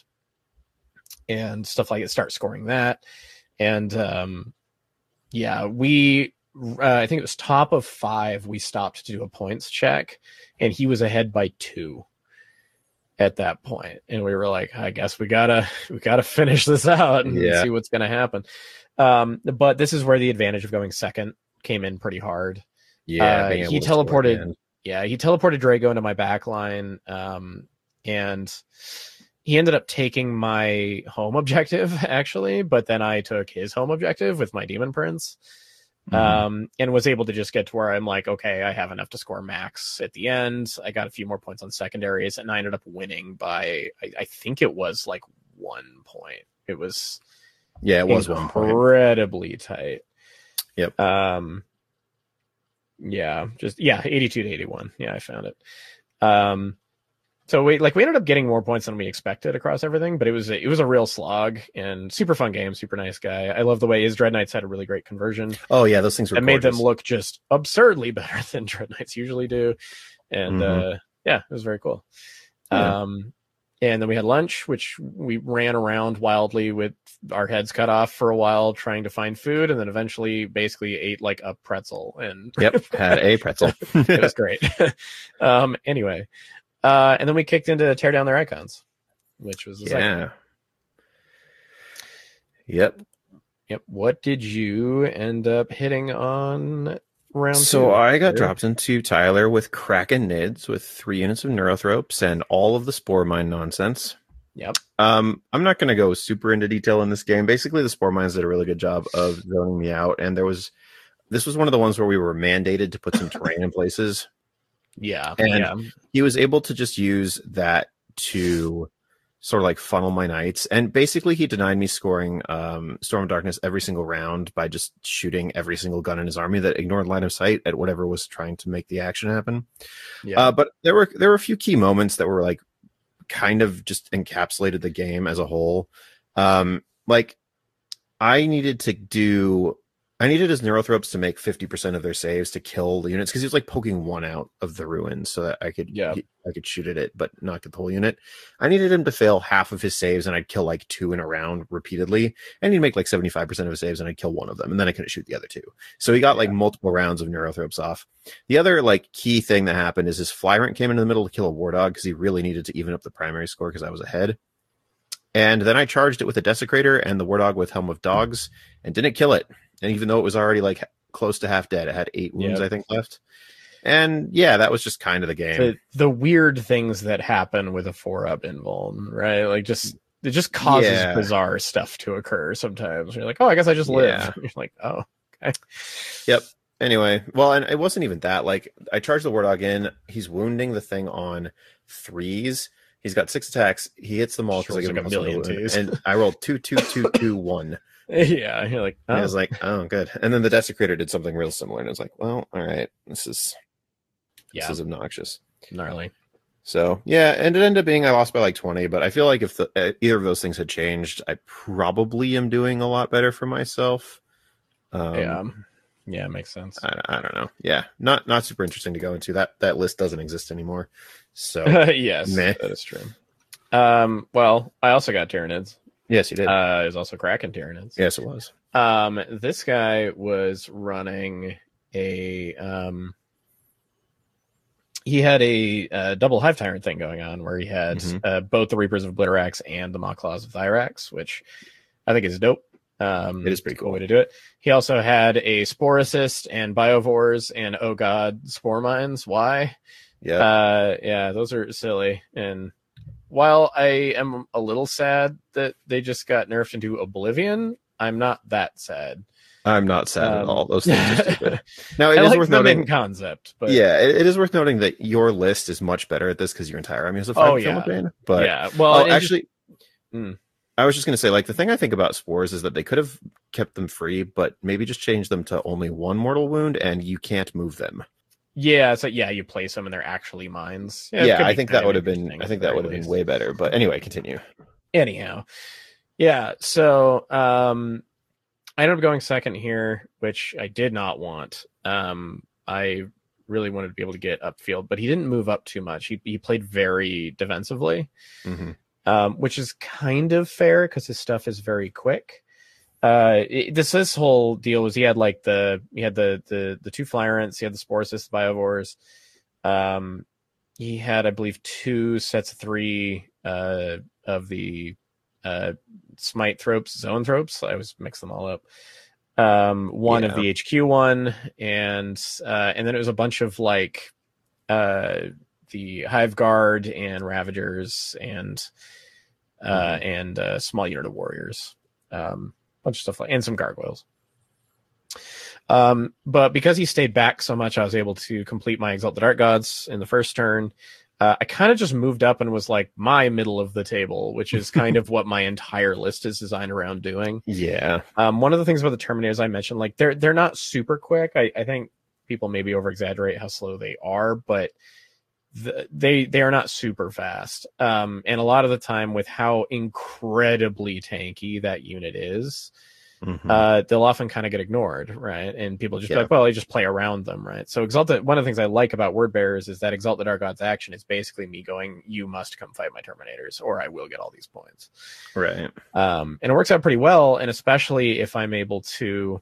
and stuff like it, start scoring that. And um yeah, we uh, I think it was top of five, we stopped to do a points check, and he was ahead by two at that point, and we were like, I guess we gotta we gotta finish this out and Yeah. see what's gonna happen. Um, but this is where the advantage of going second came in pretty hard. yeah, uh, being able he to score teleported- again. Yeah, he teleported Drago into my back line, um, and he ended up taking my home objective actually, but then I took his home objective with my Demon Prince. Mhm. Um, and was able to just get to where I'm like, okay, I have enough to score max at the end. I got a few more points on secondaries, and I ended up winning by, I, I think it was like one point. It was Yeah, it was one point. incredibly tight. Yep. Um, yeah, just yeah, eighty-two to eighty-one. Yeah, I found it. Um, so we like we ended up getting more points than we expected across everything, but it was a, it was a real slog and super fun game, super nice guy. I love the way his Dread Knights had a really great conversion. Oh yeah, those things were That made them gorgeous. look just absurdly better than Dread Knights usually do. And Mhm. uh, yeah, it was very cool. Yeah. Um, and then we had lunch, which we ran around wildly with our heads cut off for a while, trying to find food, and then eventually basically ate like a pretzel. And Yep, had a pretzel. it was great. um, anyway, uh, and then we kicked into tear down their icons, which was the second. Yeah. Yep. Yep. What did you end up hitting on round So two? I got Sure. dropped into Tyler with Kraken Nids with three units of Neurothropes and all of the Spore Mine nonsense. Yep. Um, I'm not going to go super into detail in this game. Basically, the Spore Mines did a really good job of zoning me out, and there was this was one of the ones where we were mandated to put some terrain in places, Yeah. and yeah. he was able to just use that to sort of like funnel my knights. And basically, he denied me scoring um, Storm of Darkness every single round by just shooting every single gun in his army that ignored line of sight at whatever was trying to make the action happen. Yeah. Uh, but there were there were a few key moments that were like kind of just encapsulated the game as a whole. Um, like I needed to do, I needed his Neurothropes to make fifty percent of their saves to kill the units because he was like poking one out of the ruins so that I could, Yeah. he, I could shoot at it, but not get the whole unit. I needed him to fail half of his saves and I'd kill like two in a round repeatedly. And he'd make like seventy-five percent of his saves and I'd kill one of them. And then I couldn't shoot the other two. So he got like multiple rounds of Neurothropes off. The other like key thing that happened is his Flyrant came into the middle to kill a War Dog because he really needed to even up the primary score because I was ahead. And then I charged it with a Desecrator and the War Dog with Helm of Dogs and didn't kill it. And even though it was already like close to half dead, it had eight wounds, Yep. I think, left. And yeah, that was just kind of the game. the, the weird things that happen with a four up invuln, right? Like just it just causes Yeah. bizarre stuff to occur sometimes. You're like, oh, I guess I just live. Yeah. You're like, oh, okay. Yep. Anyway, well, and it wasn't even that. Like, I charged the War Dog in. He's wounding the thing on threes. He's got six attacks. He hits them all because Sure, I give it's him like a plus one million to wound. twos. And I rolled two, two, two, two, one. Yeah, you're like, And I oh, was like, oh, good. And then the Desecrator did something real similar, and I was like, well, all right, this is yeah, this is obnoxious. gnarly. So yeah, and it ended up being I lost by like twenty, but I feel like if the, uh, either of those things had changed, I probably am doing a lot better for myself. Um, yeah, yeah, makes sense. I, I don't know. Yeah, not not super interesting to go into. That that list doesn't exist anymore. So Yes, Meh. that is true. Um, well, I also got Tyranids. yes, you did. Uh, there's also Kraken Tyranids. yes, it was. Um, this guy was running a um he had a uh, double Hive Tyrant thing going on where he had Mhm. uh, both the Reapers of Blitterax and the Maw-Claws of Thyrax, which I think is dope. Um, It is pretty cool cool. way to do it. He also had a Spore Assist and Biovores and oh god, Spore Mines. Why? Yeah. Uh, yeah, those are silly. And while I am a little sad that they just got nerfed into Oblivion, I'm not that sad. I'm not sad at um, all. Those things are stupid. Now it I is like worth them noting. in concept, but yeah, it, it is worth noting that your list is much better at this because your entire army is a five Oh, film yeah. bane. But yeah. Well, oh, it just- actually, Mm. I was just gonna say, like, the thing I think about spores is that they could have kept them free, but maybe just changed them to only one mortal wound, and you can't move them. yeah, so yeah, you place them and they're actually mines. Yeah, it could I be think kind that of would have been. interesting I at think the that very would have been least. way better. But anyway, continue. Anyhow, yeah. So um, I ended up going second here, which I did not want. Um, I really wanted to be able to get upfield, but he didn't move up too much. He he played very defensively, hmm um, which is kind of fair because his stuff is very quick. Uh, it, this this whole deal was he had like the he had the the the two Flyrants, he had the Spore Assist Biovores. Um, he had, I believe, two sets of three uh, of the uh, Smite Thropes, Zone Thropes. I always mix them all up. Um, one of Yeah. the H Q one, and uh, and then it was a bunch of like uh, the Hive Guard and Ravagers and uh, and uh, small unit of warriors. Um, bunch of stuff like and some gargoyles. Um, but because he stayed back so much, I was able to complete my Exalt the Dark Gods in the first turn. Uh, I kind of just moved up and was like my middle of the table, which is kind of what my entire list is designed around doing. Yeah. Um, one of the things about the Terminators I mentioned, like they're they're not super quick. I, I think people maybe over exaggerate how slow they are, but the, they they are not super fast. Um, and a lot of the time, with how incredibly tanky that unit is, Mhm. uh, they'll often kind of get ignored, right? And people just be Yeah. like, well, they just play around them, right? So Exalted, one of the things I like about Word Bearers is that Exalt the Dark God's action is basically me going, you must come fight my Terminators, or I will get all these points. right. Um, and it works out pretty well, and especially if I'm able to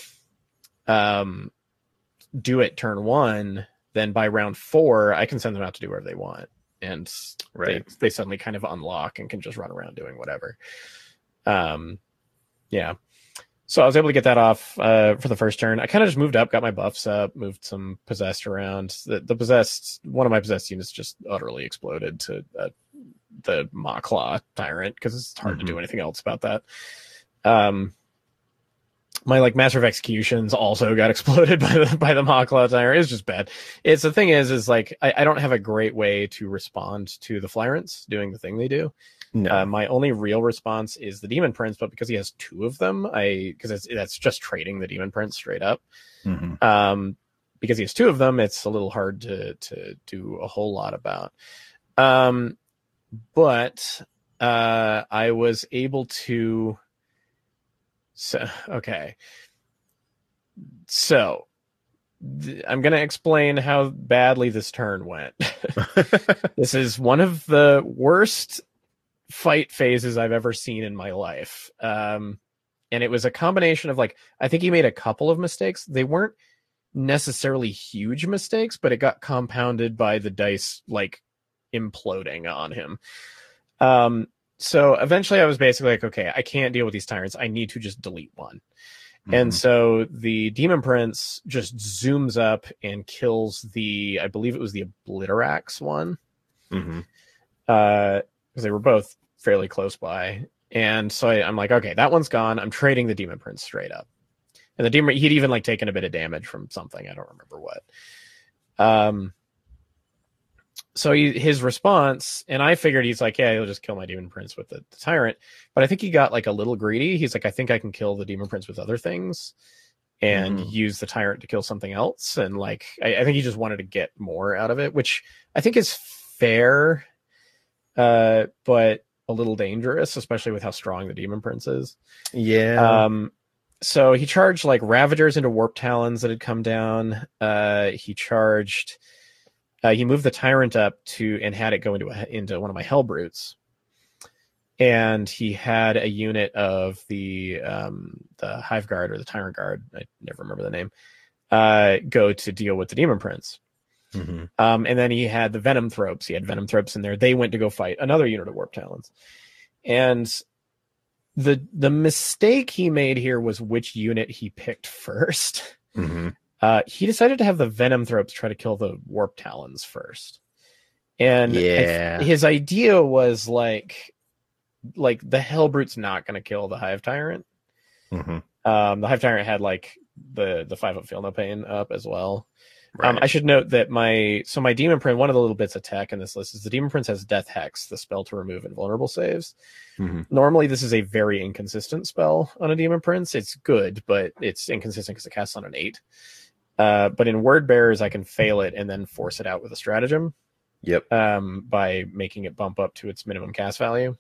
um, do it turn one, then by round four, I can send them out to do whatever they want. And Right. they, they suddenly kind of unlock and can just run around doing whatever. Um, yeah. So I was able to get that off uh, for the first turn. I kind of just moved up, got my buffs up, moved some possessed around. The, the possessed, one of my possessed units just utterly exploded to uh, the Maw-Claw Tyrant because it's hard mm-hmm. to do anything else about that. Um, my like Master of Executions also got exploded by the by the Maw-Claw Tyrant. It's just bad. It's the thing is, is like I, I don't have a great way to respond to the Flyrants doing the thing they do. No. Uh, my only real response is the Demon Prince, but because he has two of them, I because that's just trading the Demon Prince straight up. Mm-hmm. Um, because he has two of them, it's a little hard to to do a whole lot about. Um, but uh, I was able to. So okay, so th- I'm going to explain how badly this turn went. This is one of the worst fight phases I've ever seen in my life. Um, and it was a combination of like, I think he made a couple of mistakes. They weren't necessarily huge mistakes, but it got compounded by the dice like imploding on him. Um, so eventually I was basically like, okay, I can't deal with these tyrants. I need to just delete one. Mm-hmm. And so the Demon Prince just zooms up and kills the, I believe it was the Obliterax one. Mm-hmm. Uh, because they were both fairly close by. And so I, I'm like, okay, that one's gone. I'm trading the Demon Prince straight up. And the Demon, he'd even like taken a bit of damage from something. I don't remember what. Um, so he, his response, and I figured he's like, yeah, he'll just kill my Demon Prince with the, the Tyrant. But I think he got like a little greedy. He's like, I think I can kill the Demon Prince with other things and mm. use the Tyrant to kill something else. And like, I, I think he just wanted to get more out of it, which I think is fair. Uh, but a little dangerous, especially with how strong the Demon Prince is. Yeah. Um, so he charged like Ravagers into Warp Talons that had come down. Uh, he charged. Uh, he moved the Tyrant up to and had it go into a, into one of my Hellbrutes. And he had a unit of the um, the Hive Guard or the Tyrant Guard. I never remember the name. Uh, go to deal with the Demon Prince. Mm-hmm. Um, and then he had the Venom Thropes. He had Venom Thropes in there. They went to go fight another unit of Warp Talons. And the the mistake he made here was which unit he picked first. Mm-hmm. Uh, he decided to have the Venom Thropes try to kill the Warp Talons first. And yeah. I, his idea was like, like the Hellbrute's not going to kill the Hive Tyrant. Mm-hmm. Um, the Hive Tyrant had like the the five up Feel No Pain up as well. Right. Um, I should note that my so my Demon Prince, one of the little bits of tech in this list is the Demon Prince has Death Hex, the spell to remove invulnerable saves. Mm-hmm. Normally, this is a very inconsistent spell on a Demon Prince. It's good, but it's inconsistent because it casts on an eight. Uh, but in Word Bearers, I can fail it and then force it out with a stratagem. Yep. Um, by making it bump up to its minimum cast value.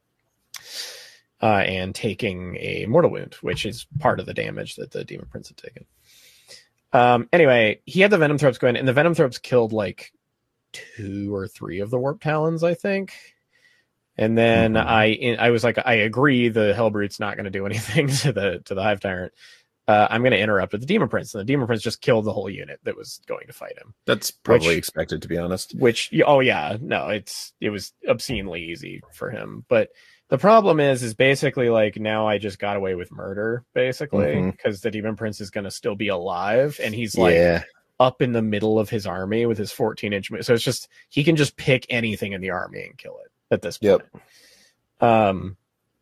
Uh, and taking a mortal wound, which is part of the damage that the Demon Prince had taken. Um, anyway, he had the Venom Thropes going, and the Venom Thropes killed like two or three of the Warp Talons, I think. And then mm-hmm. I I was like, I agree, the Hellbrute's not going to do anything to the to the Hive Tyrant. Uh, I'm going to interrupt with the Demon Prince, and the Demon Prince just killed the whole unit that was going to fight him. That's probably which, expected, to be honest. Which, oh yeah, no, it's it was obscenely easy for him, but. The problem is, is basically like now I just got away with murder, basically, because mm-hmm. the Demon Prince is going to still be alive, and he's like yeah. up in the middle of his army with his fourteen inch. So it's just he can just pick anything in the army and kill it at this point. Yep. Um.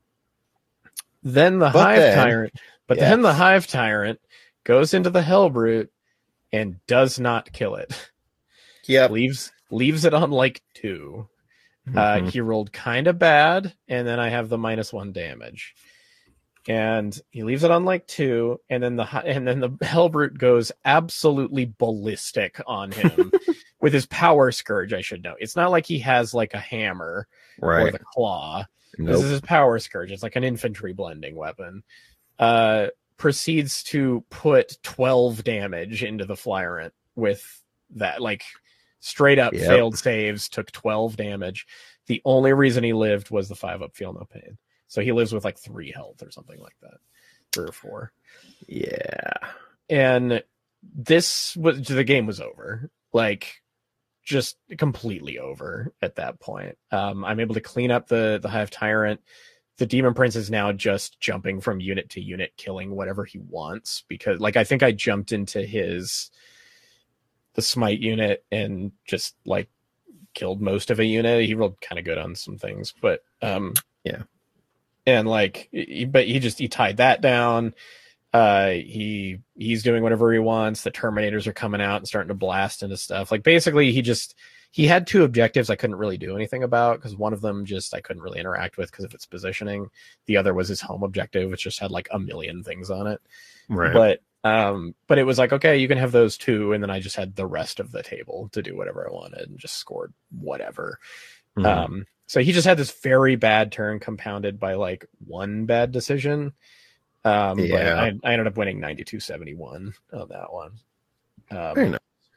Then the but Hive then, Tyrant, but yeah. then the Hive Tyrant goes into the Hellbrute and does not kill it. Yeah, leaves leaves it on like two. Mm-hmm. Uh, he rolled kind of bad, and then I have the minus one damage, and he leaves it on like two, and then the and then the Hellbrute goes absolutely ballistic on him with his power scourge. I should know it's not like he has like a hammer right. or the claw. Nope. This is his power scourge. It's like an infantry blending weapon. Uh, proceeds to put twelve damage into the Flyrant with that, like. Straight up yep. failed saves, took twelve damage. The only reason he lived was the five up Feel No Pain. So he lives with like three health or something like that. Three or four. Yeah. And this was the game was over. Like just completely over at that point. Um, I'm able to clean up the, the Hive Tyrant. the Demon Prince is now just jumping from unit to unit, killing whatever he wants. Because, like, I think I jumped into his the Smite unit and just like killed most of a unit. He rolled kind of good on some things, but um, yeah. And like, he, but he just he tied that down. Uh, he he's doing whatever he wants. The Terminators are coming out and starting to blast into stuff. Like, basically, he just he had two objectives I couldn't really do anything about, because one of them just I couldn't really interact with because of its positioning. The other was his home objective, which just had like a million things on it. Right. But um, but it was like, okay, you can have those two, and then I just had the rest of the table to do whatever I wanted and just scored whatever. Mm-hmm. Um, so he just had this very bad turn compounded by like one bad decision. Um, yeah. but I, I ended up winning ninety-two seventy-one on that one. Um, Very nice.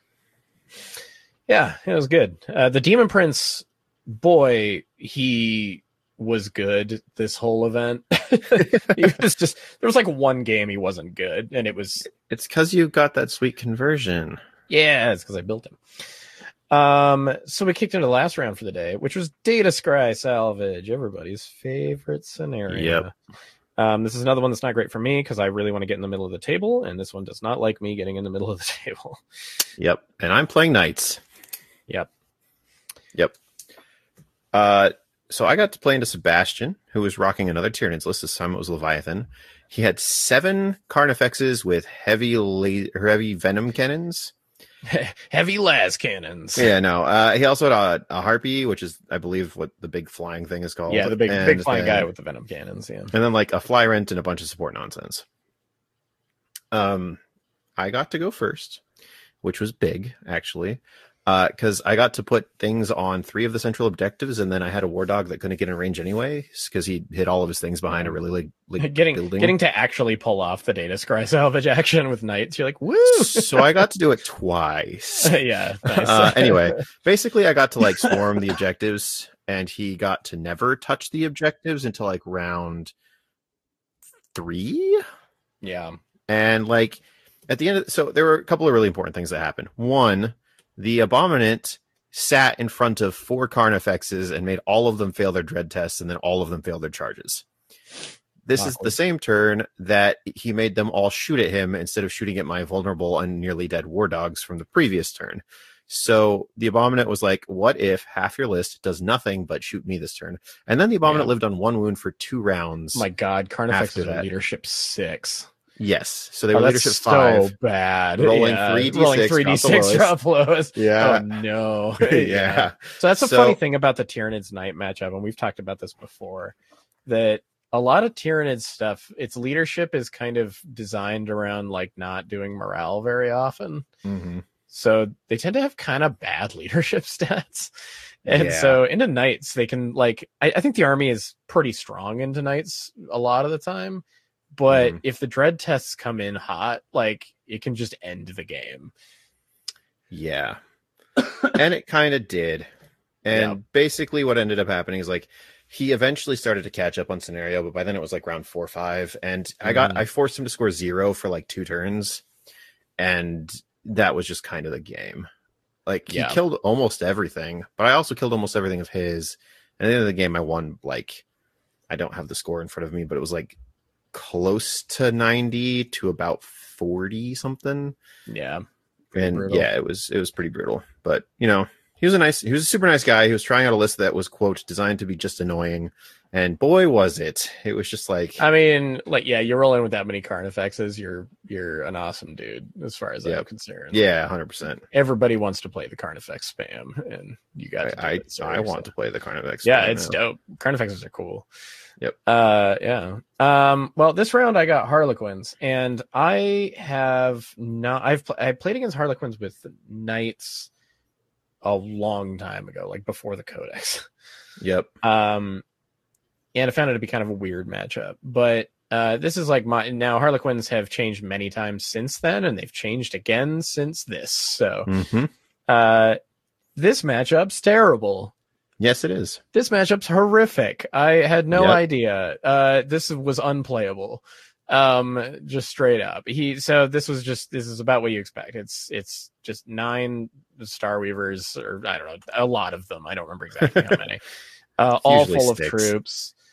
Yeah, it was good. Uh, the Demon Prince, boy, he was good this whole event. He was just, there was like one game he wasn't good, and it was, It's because you got that sweet conversion. yeah, it's because I built him. Um, so we kicked into the last round for the day, which was Data Scry Salvage, everybody's favorite scenario. Yep. Um, this is another one that's not great for me because I really want to get in the middle of the table, and this one does not like me getting in the middle of the table. Yep. And I'm playing Knights. Yep. Yep. Uh, so I got to play into Sebastian, who was rocking another Tyranids list. This time it was Leviathan. He had seven Carnifexes with heavy la- heavy venom cannons. Heavy las cannons. Yeah, no. Uh, he also had a, a Harpy, which is, I believe, what the big flying thing is called. Yeah, the big and big flying then, guy with the venom cannons. Yeah. And then like a fly rent and a bunch of support nonsense. Um, I got to go first, which was big, actually. Because uh, I got to put things on three of the central objectives, and then I had a war dog that couldn't get in range anyway, because he hit all of his things behind a really like, like getting building. getting to actually pull off the Data Scry Salvage action with Knights. You're like, woo! So I got to do it twice. Yeah. Nice. Uh, anyway, basically, I got to like swarm the objectives, and he got to never touch the objectives until like round three. Yeah. And like at the end of, so there were a couple of really important things that happened. One, the Abominant sat in front of four Carnifexes and made all of them fail their dread tests, and then all of them failed their charges. This Awkward. is the same turn that he made them all shoot at him instead of shooting at my vulnerable and nearly dead war dogs from the previous turn. So the Abominant was like, what if half your list does nothing but shoot me this turn? And then the Abominant Yeah. lived on one wound for two rounds. My God, After Carnifexes are that. leadership six. Yes. So they Oh, were that's leadership so five. bad. Rolling Yeah. three d six, rolling three d six drop the drop lowest. Yeah. Oh no. Yeah. So that's the So- funny thing about the Tyranids Knight matchup, and we've talked about this before, that a lot of Tyranids stuff, its leadership is kind of designed around like not doing morale very often. Mm-hmm. So they tend to have kind of bad leadership stats. And Yeah. so into Knights, they can like, I, I think the army is pretty strong into Knights a lot of the time. But Mhm. if the dread tests come in hot, like it can just end the game. Yeah. And it kind of did. And Yeah. basically what ended up happening is like he eventually started to catch up on scenario, but by then it was like round four or five. And I got Mhm. I forced him to score zero for like two turns. And that was just kind of the game. Like he Yeah. killed almost everything, but I also killed almost everything of his. And at the end of the game I won like I don't have the score in front of me, but it was like close to ninety to about forty something. Yeah. And brutal. yeah, it was it was pretty brutal. But you know, he was a nice he was a super nice guy. He was trying out a list that was quote designed to be just annoying, and boy was it. It was just like I mean, like, yeah, you roll in with that many Carnifexes, you're you're an awesome dude, as far as I'm Yep. concerned. yeah, one hundred percent. Everybody wants to play the Carnifex spam, and you got to do I it, sir, I want so. to play the Carnifex. Yeah, spam it's now. dope. Carnifexes are cool. Yep. Uh, yeah. Um. Well, this round I got Harlequins, and I have not. I've pl- I played against Harlequins with Knights a long time ago, like before the Codex. Yep. Um, and I found it to be kind of a weird matchup. But uh, this is like my now Harlequins have changed many times since then, and they've changed again since this. So, Mm-hmm. uh, this matchup's terrible. Yes, it is. This matchup's horrific. I had no Yep. idea. Uh, this was unplayable. Um, just straight up. He so this was just this is about what you expect. It's it's just nine Star Weavers, or I don't know, a lot of them. I don't remember exactly how many. Uh, all Usually full of sticks. troops.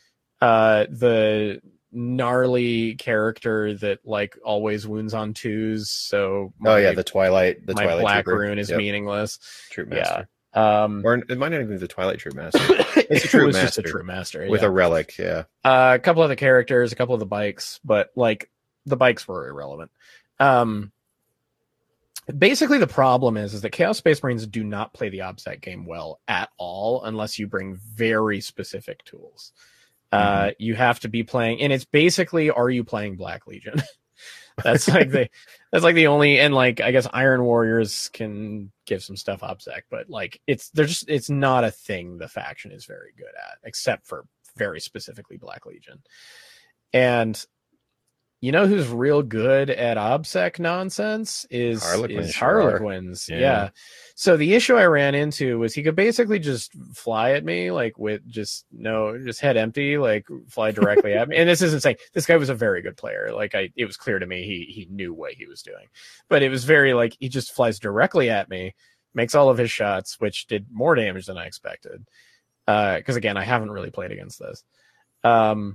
uh, the gnarly character that like always wounds on twos. So oh my, yeah, the Twilight, the my Twilight black Trooper. rune is Yep. meaningless. Troop Yeah. Master. Um, Or it might not even be the Twilight Troop Master. it's a Troop it was just a Master true master with yeah. a relic, yeah. Uh, a couple of the characters, a couple of the bikes, but like the bikes were irrelevant. Um, basically, the problem is is that Chaos Space Marines do not play the OBSEC game well at all unless you bring very specific tools. Uh, Mhm. you have to be playing, and it's basically, are you playing Black Legion? That's like the that's like the only, and like I guess Iron Warriors can give some stuff OBSEC, but like it's they're just it's not a thing the faction is very good at, except for very specifically Black Legion. And you know who's real good at OBSEC nonsense is Harlequins is sure are. Harlequins. Yeah. Yeah. So the issue I ran into was he could basically just fly at me, like with just no, just head empty, like fly directly at me. And this isn't saying this guy was a very good player. Like I, it was clear to me he he knew what he was doing, but it was very like he just flies directly at me, makes all of his shots, which did more damage than I expected. Uh, because again, I haven't really played against this. Um,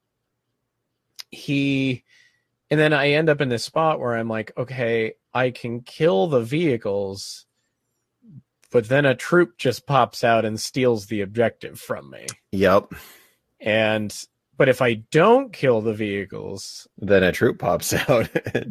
he. And then I end up in this spot where I'm like, okay, I can kill the vehicles, but then a troop just pops out and steals the objective from me. Yep. And, but if I don't kill the vehicles, Then a troop pops out.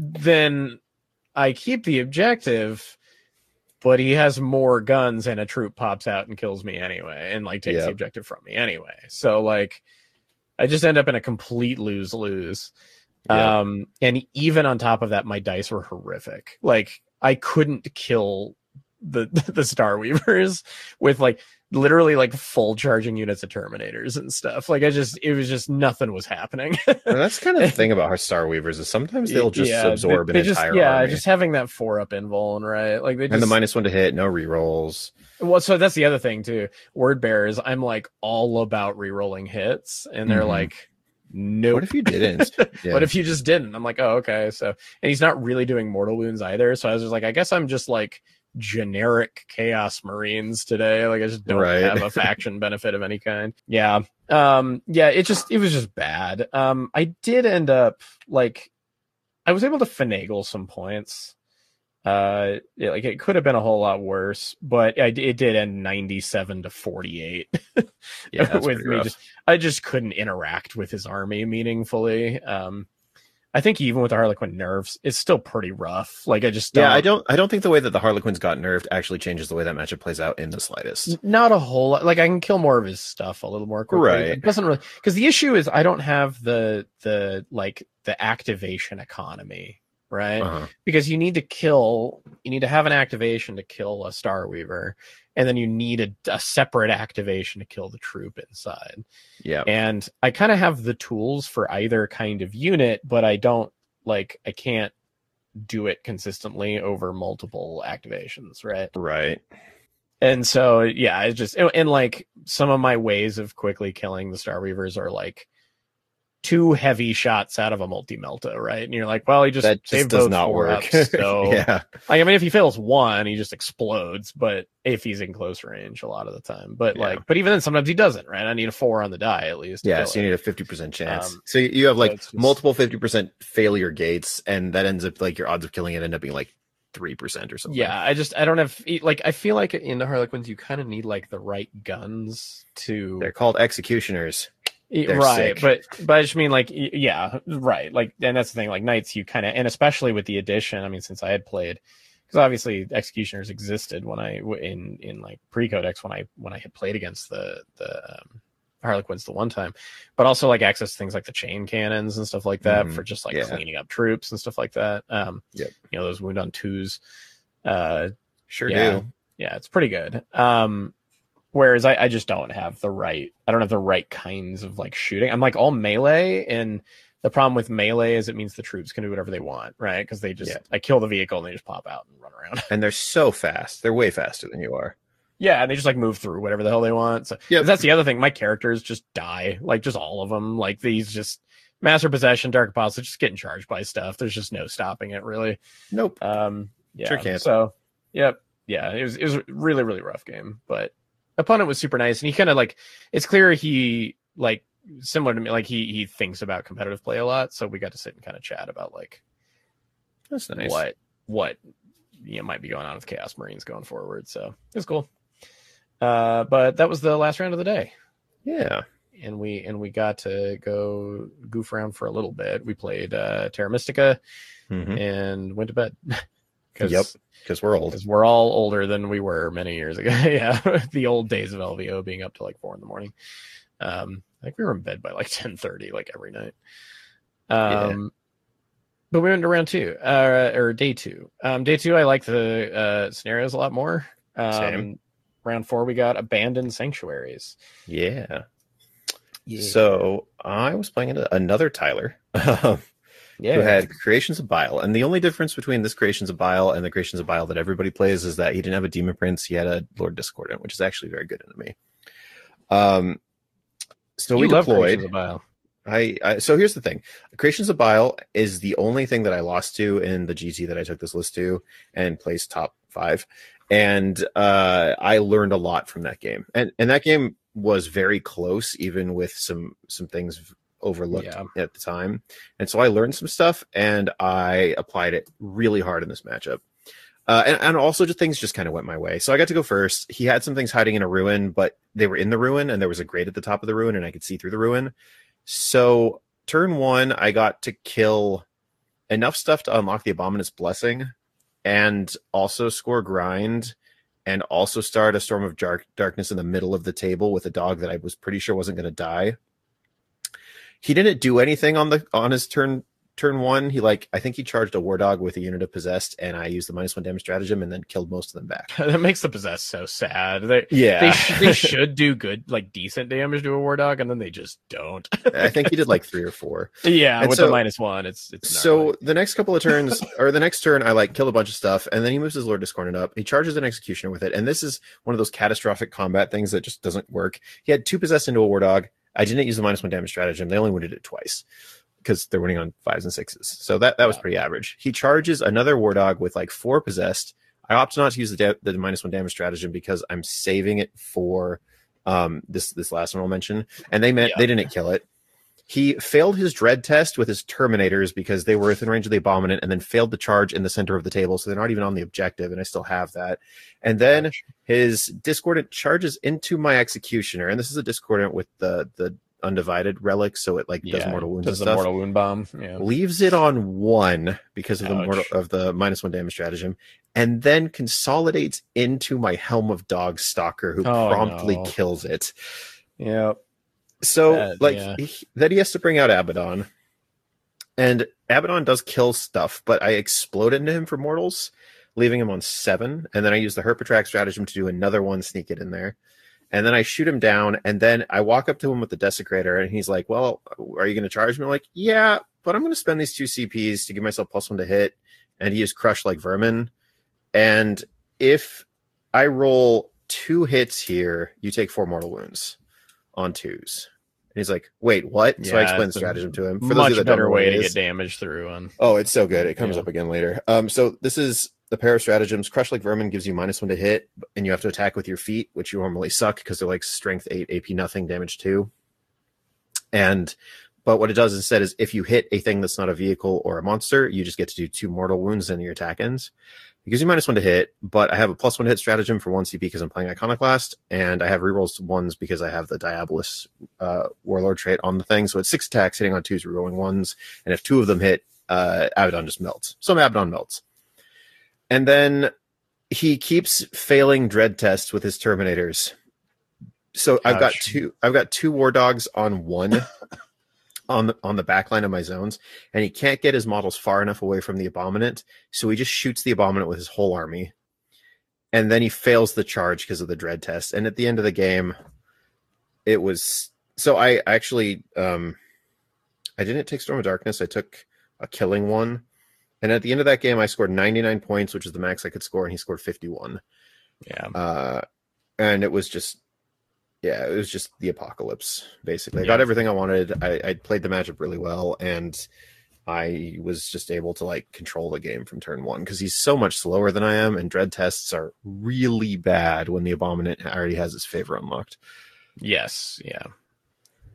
then I keep the objective, but he has more guns and a troop pops out and kills me anyway, and like takes Yep. the objective from me anyway. So like, I just end up in a complete lose-lose. Yeah. Um, and even on top of that, my dice were horrific. Like I couldn't kill the the Star Weavers with like literally like full charging units of Terminators and stuff. Like I just, it was just nothing was happening. And that's kind of the thing about our Star Weavers is sometimes they'll just Yeah, absorb they, they an just, entire yeah, army. just having that four up invuln, right? Like they just, And the minus one to hit, no rerolls. well, so that's the other thing too. Word bearers, I'm like all about rerolling hits, and they're Mhm. like, nope. What if you didn't? Yeah. What if you just didn't? I'm like, oh, okay. So, and he's not really doing mortal wounds either. So I was just like, I guess I'm just like generic Chaos Marines today. Like I just don't Right. have a faction benefit of any kind. Yeah. Um, yeah, it just, it was just bad. Um, I did end up like, I was able to finagle some points. Uh, yeah, like it could have been a whole lot worse, but I, it did end ninety-seven to forty-eight. Yeah, that's with pretty me rough. just, I just couldn't interact with his army meaningfully. Um, I think even with the Harlequin nerfs, it's still pretty rough. Like I just don't, Yeah, I don't I don't think the way that the Harlequins got nerfed actually changes the way that matchup plays out in the slightest. not a whole lot. Like I can kill more of his stuff a little more quickly. Right. It doesn't really, because the issue is I don't have the the like the activation economy, right? Uh-huh. Because you need to kill, you need to have an activation to kill a Star Weaver, and then you need a, a separate activation to kill the troop inside. Yeah. And I kind of have the tools for either kind of unit, but I don't like, I can't do it consistently over multiple activations, right? Right. And so, yeah, it's just, and, and like some of my ways of quickly killing the Star Weavers are like two heavy shots out of a multi melta, right? And you're like, well, he just That just saved does both not four work. ups, so Yeah. like, I mean, if he fails one, he just explodes. But if he's in close range, a lot of the time, but Yeah. like, but even then, sometimes he doesn't, right? I need a four on the die at least. to Yeah, kill so you it. need a fifty percent chance. Um, so you have like it's just- multiple fifty percent failure gates, and that ends up like your odds of killing it end up being like three percent or something. Yeah, I just I don't have like I feel like in the Harlequins you kind of need like the right guns to They're called executioners. Y- They're right, sick. but but I just mean like y- yeah, right. Like, and that's the thing. Like knights, you kind of, and especially with the addition. I mean, since I had played, because obviously executioners existed when I w- in in like pre-codex when I when I had played against the the um, Harlequins the one time, but also like access to things like the chain cannons and stuff like that Mhm, for just like yeah. cleaning up troops and stuff like that. Um, Yep. you know, those wound on twos. Uh, Sure yeah. do. yeah, it's pretty good. Um, whereas I, I just don't have the right, I don't have the right kinds of like shooting. I'm like all melee, and the problem with melee is it means the troops can do whatever they want, right? Because they just, Yeah. I kill the vehicle and they just pop out and run around. And they're so fast. They're way faster than you are. Yeah, and they just like move through whatever the hell they want. So 'cause Yep. that's the other thing. My characters just die, like just all of them. Like these just master possession, dark apostle, just getting charged by stuff. There's just no stopping it really. Nope. Um, yeah. Sure can't. So, yep, yeah, it was it was a really really rough game, but opponent was super nice, and he kind of like, it's clear he like similar to me. Like he he thinks about competitive play a lot, so we got to sit and kind of chat about like That's nice. what what you know might be going on with Chaos Marines going forward. So it's cool. Uh, but that was the last round of the day. Yeah. And we and we got to go goof around for a little bit. We played uh, Terra Mystica Mhm. and went to bed. Cause, Yep. Because we're old. Because we're all older than we were many years ago. Yeah, the old days of L V O being up to like four in the morning. Um, I think we were in bed by like ten thirty, like every night. Um, Yeah. But we went to round two, uh, or day two. Um, day two, I like the uh, scenarios a lot more. Um, Same. Round four, we got Abandoned Sanctuaries. Yeah. Yeah. So I was playing another Tyler. yeah. Who had Creations of Bile. And the only difference between this Creations of Bile and the Creations of Bile that everybody plays is that he didn't have a Demon Prince, he had a Lord Discordant, which is actually very good into me. Um, so You we love deployed. Creations of Bile. I, I so here's the thing. Creations of Bile is the only thing that I lost to in the G T that I took this list to and placed top five. And uh, I learned a lot from that game. And and that game was very close, even with some some things overlooked Yeah. at the time. And so I learned some stuff and I applied it really hard in this matchup. Uh, and, and also just things just kind of went my way. So I got to go first. He had some things hiding in a ruin, but they were in the ruin and there was a grate at the top of the ruin and I could see through the ruin. So turn one, I got to kill enough stuff to unlock the Abominous Blessing and also score grind and also start a Storm of dark- Darkness in the middle of the table with a dog that I was pretty sure wasn't going to die. He didn't do anything on the on his turn turn one. He like I think he charged a war dog with a unit of possessed, and I used the minus one damage stratagem and then killed most of them back. That makes the possessed so sad. They, Yeah, they, sh- they should do good, like decent damage to a war dog, and then they just don't. I think he did like three or four. Yeah, And with so- the minus one, it's it's So gnarly. the next couple of turns, or the next turn, I like killed a bunch of stuff, and then he moves his Lord Discordant up. He charges an Executioner with it, and this is one of those catastrophic combat things that just doesn't work. He had two possessed into a war dog. I didn't use the minus one damage stratagem. They only wounded it twice because they're winning on fives and sixes. So that, that was Yeah. pretty average. He charges another war dog with like four possessed. I opted not to use the, da- the minus one damage stratagem because I'm saving it for um, this this last one I'll mention. And they meant Yeah. they didn't kill it. He failed his dread test with his Terminators because they were within range of the Abominant, and then failed the charge in the center of the table, so they're not even on the objective, and I still have that. And then his Discordant charges into my Executioner, and this is a Discordant with the the Undivided relic, so it like does Yeah, mortal wounds does and the stuff. mortal wound bomb. Yeah. Leaves it on one because of the Ouch. mortal, of the minus one damage stratagem, and then consolidates into my Helm of Dog Stalker, who Oh, promptly no. kills it. Yeah. So, Bad, like, yeah. he, then he has to bring out Abaddon. And Abaddon does kill stuff, but I explode into him for mortals, leaving him on seven. And then I use the Herpatrack stratagem to do another one, sneak it in there. And then I shoot him down. And then I walk up to him with the Desecrator, and he's like, well, are you going to charge me? I'm like, yeah, but I'm going to spend these two C Ps to give myself plus one to hit. And he is crushed like vermin. And if I roll two hits here, you take four mortal wounds on twos. And he's like, wait, what? so I Yeah, explained the it's a stratagem to him. For those of Much you that don't better know what way it to is- get damage through. On Oh, it's so good. It comes Yeah. up again later. Um, so this is the pair of stratagems. Crush like vermin gives you minus one to hit, and you have to attack with your feet, which you normally suck because they're like strength eight, A P nothing, damage two. And but what it does instead is if you hit a thing that's not a vehicle or a monster, you just get to do two mortal wounds in your attack ends. It gives you minus one to hit, but I have a plus one to hit stratagem for one C P because I'm playing Iconoclast, and I have rerolls to ones because I have the Diabolus uh, Warlord trait on the thing. So it's six attacks hitting on twos, rerolling ones, and if two of them hit, uh, Abaddon just melts. Some Abaddon melts. And then he keeps failing dread tests with his Terminators. So I've got Ouch. two. I've got two War Dogs on one. on the on the back line of my zones, and he can't get his models far enough away from the Abominant, so he just shoots the Abominant with his whole army, and then he fails the charge because of the dread test. And at the end of the game, it was so I actually um I didn't take Storm of Darkness. I took a killing one, and at the end of that game, I scored ninety-nine points, which is the max I could score, and he scored fifty-one. yeah. Uh, and it was just, yeah, it was just the apocalypse, basically. I Yeah. got everything I wanted. I, I played the matchup really well, and I was just able to like control the game from turn one because he's so much slower than I am, and dread tests are really bad when the Abominant already has his favor unlocked. Yes. Yeah.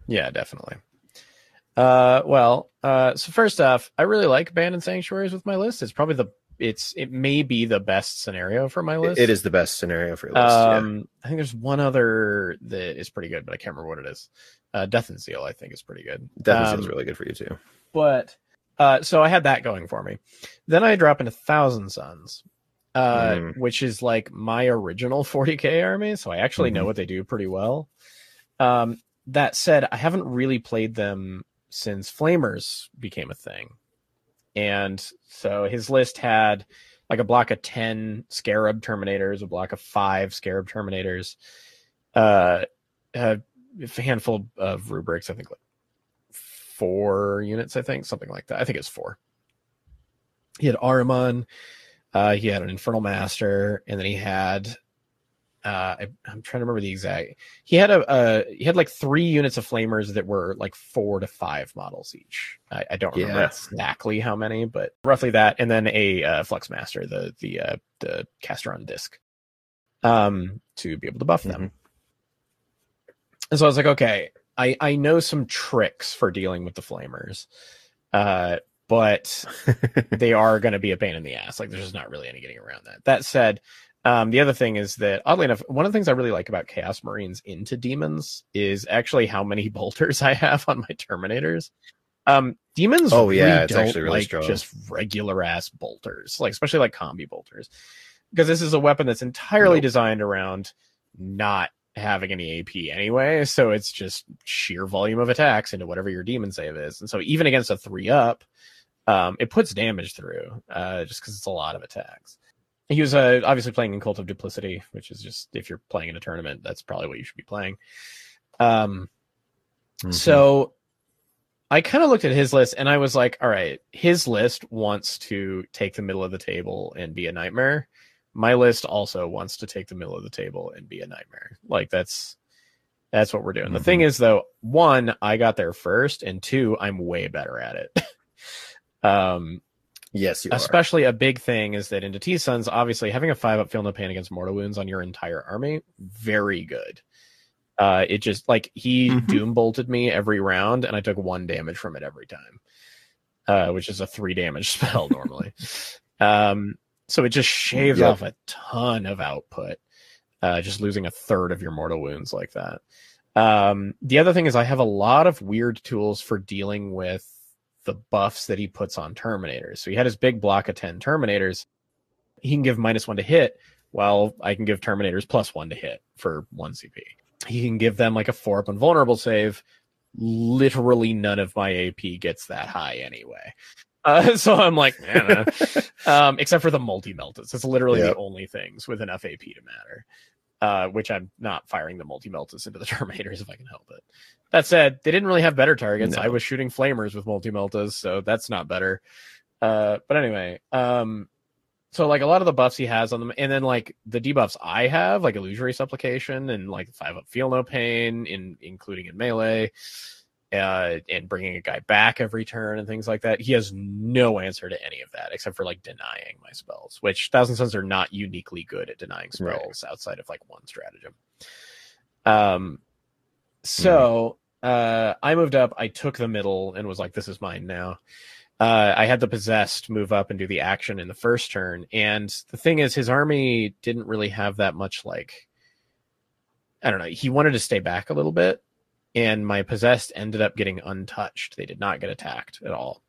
Yeah, definitely. Uh, well, uh, so first off, I really like Abandoned Sanctuaries with my list. It's probably the it's it may be the best scenario for my list. It is the best scenario for your list. Um, yeah. I think there's one other that is pretty good, but I can't remember what it is. Uh, Death and Seal, I think, is pretty good. Death and um, Seal is really good for you too. But uh, so I had that going for me. Then I drop into Thousand Suns, uh, Mm. which is like my original forty K army. So I actually know Mhm. what they do pretty well. Um, that said, I haven't really played them since Flamers became a thing. And so his list had like a block of ten Scarab Terminators, a block of five Scarab Terminators, uh, a handful of rubrics, I think like four units, I think, something like that. I think it's four. He had Ahriman, uh, he had an Infernal Master, and then he had uh I, I'm trying to remember the exact he had a uh he had like three units of flamers that were like four to five models each. I, I don't remember Yeah. exactly how many, but roughly that, and then a uh, Flux Master, the the uh the Castron disc, um to be able to buff them. Mhm. And so I was like, okay, I I know some tricks for dealing with the flamers, uh but they are going to be a pain in the ass. Like, there's just not really any getting around that. That said, um, the other thing is that, oddly enough, one of the things I really like about Chaos Marines into Demons is actually how many bolters I have on my Terminators. Um, Demons Oh, yeah, really it's don't actually really like strong. just regular ass bolters, like especially like combi bolters, because this is a weapon that's entirely Nope. designed around not having any A P anyway. So it's just sheer volume of attacks into whatever your demon save is. And so even against a three up, Um, it puts damage through, uh, just because it's a lot of attacks. He was uh, obviously playing in Cult of Duplicity, which is just, if you're playing in a tournament, that's probably what you should be playing. Um, Mhm. So I kind of looked at his list and I was like, all right, his list wants to take the middle of the table and be a nightmare. My list also wants to take the middle of the table and be a nightmare. Like, that's that's what we're doing. The Mhm. thing is, though, one, I got there first, and two, I'm way better at it. um Yes, you are. Especially a big thing is that into T Suns, obviously having a five up feel no pain against mortal wounds on your entire army, very good. Uh, it just like he Mhm. doom bolted me every round, and I took one damage from it every time, uh, which is a three damage spell normally. um, so it just shaves Yep. off a ton of output, uh, just losing a third of your mortal wounds like that. Um, the other thing is I have a lot of weird tools for dealing with the buffs that he puts on Terminators. So he had his big block of ten Terminators. He can give minus one to hit, while I can give Terminators plus one to hit for one C P. He can give them like a four up invulnerable save. Literally none of my A P gets that high anyway. Uh, so I'm like, eh, um, except for the multi-meltas. It's literally Yep. the only things with enough A P to matter. Uh, which I'm not firing the multi-meltas into the Terminators if I can help it. That said, they didn't really have better targets. No. I was shooting flamers with multi-meltas, so that's not better. Uh, but anyway, um, so like a lot of the buffs he has on them, and then like the debuffs I have, like Illusory Supplication and like five up Feel No Pain, in including in melee, uh, and bringing a guy back every turn and things like that. He has no answer to any of that except for like denying my spells, which Thousand Suns are not uniquely good at denying spells Right. outside of like one stratagem. Um, so uh, I moved up. I took the middle and was like, "This is mine now." Uh, I had the Possessed move up and do the action in the first turn, and the thing is, his army didn't really have that much like. I don't know. He wanted to stay back a little bit. And my Possessed ended up getting untouched. They did not get attacked at all.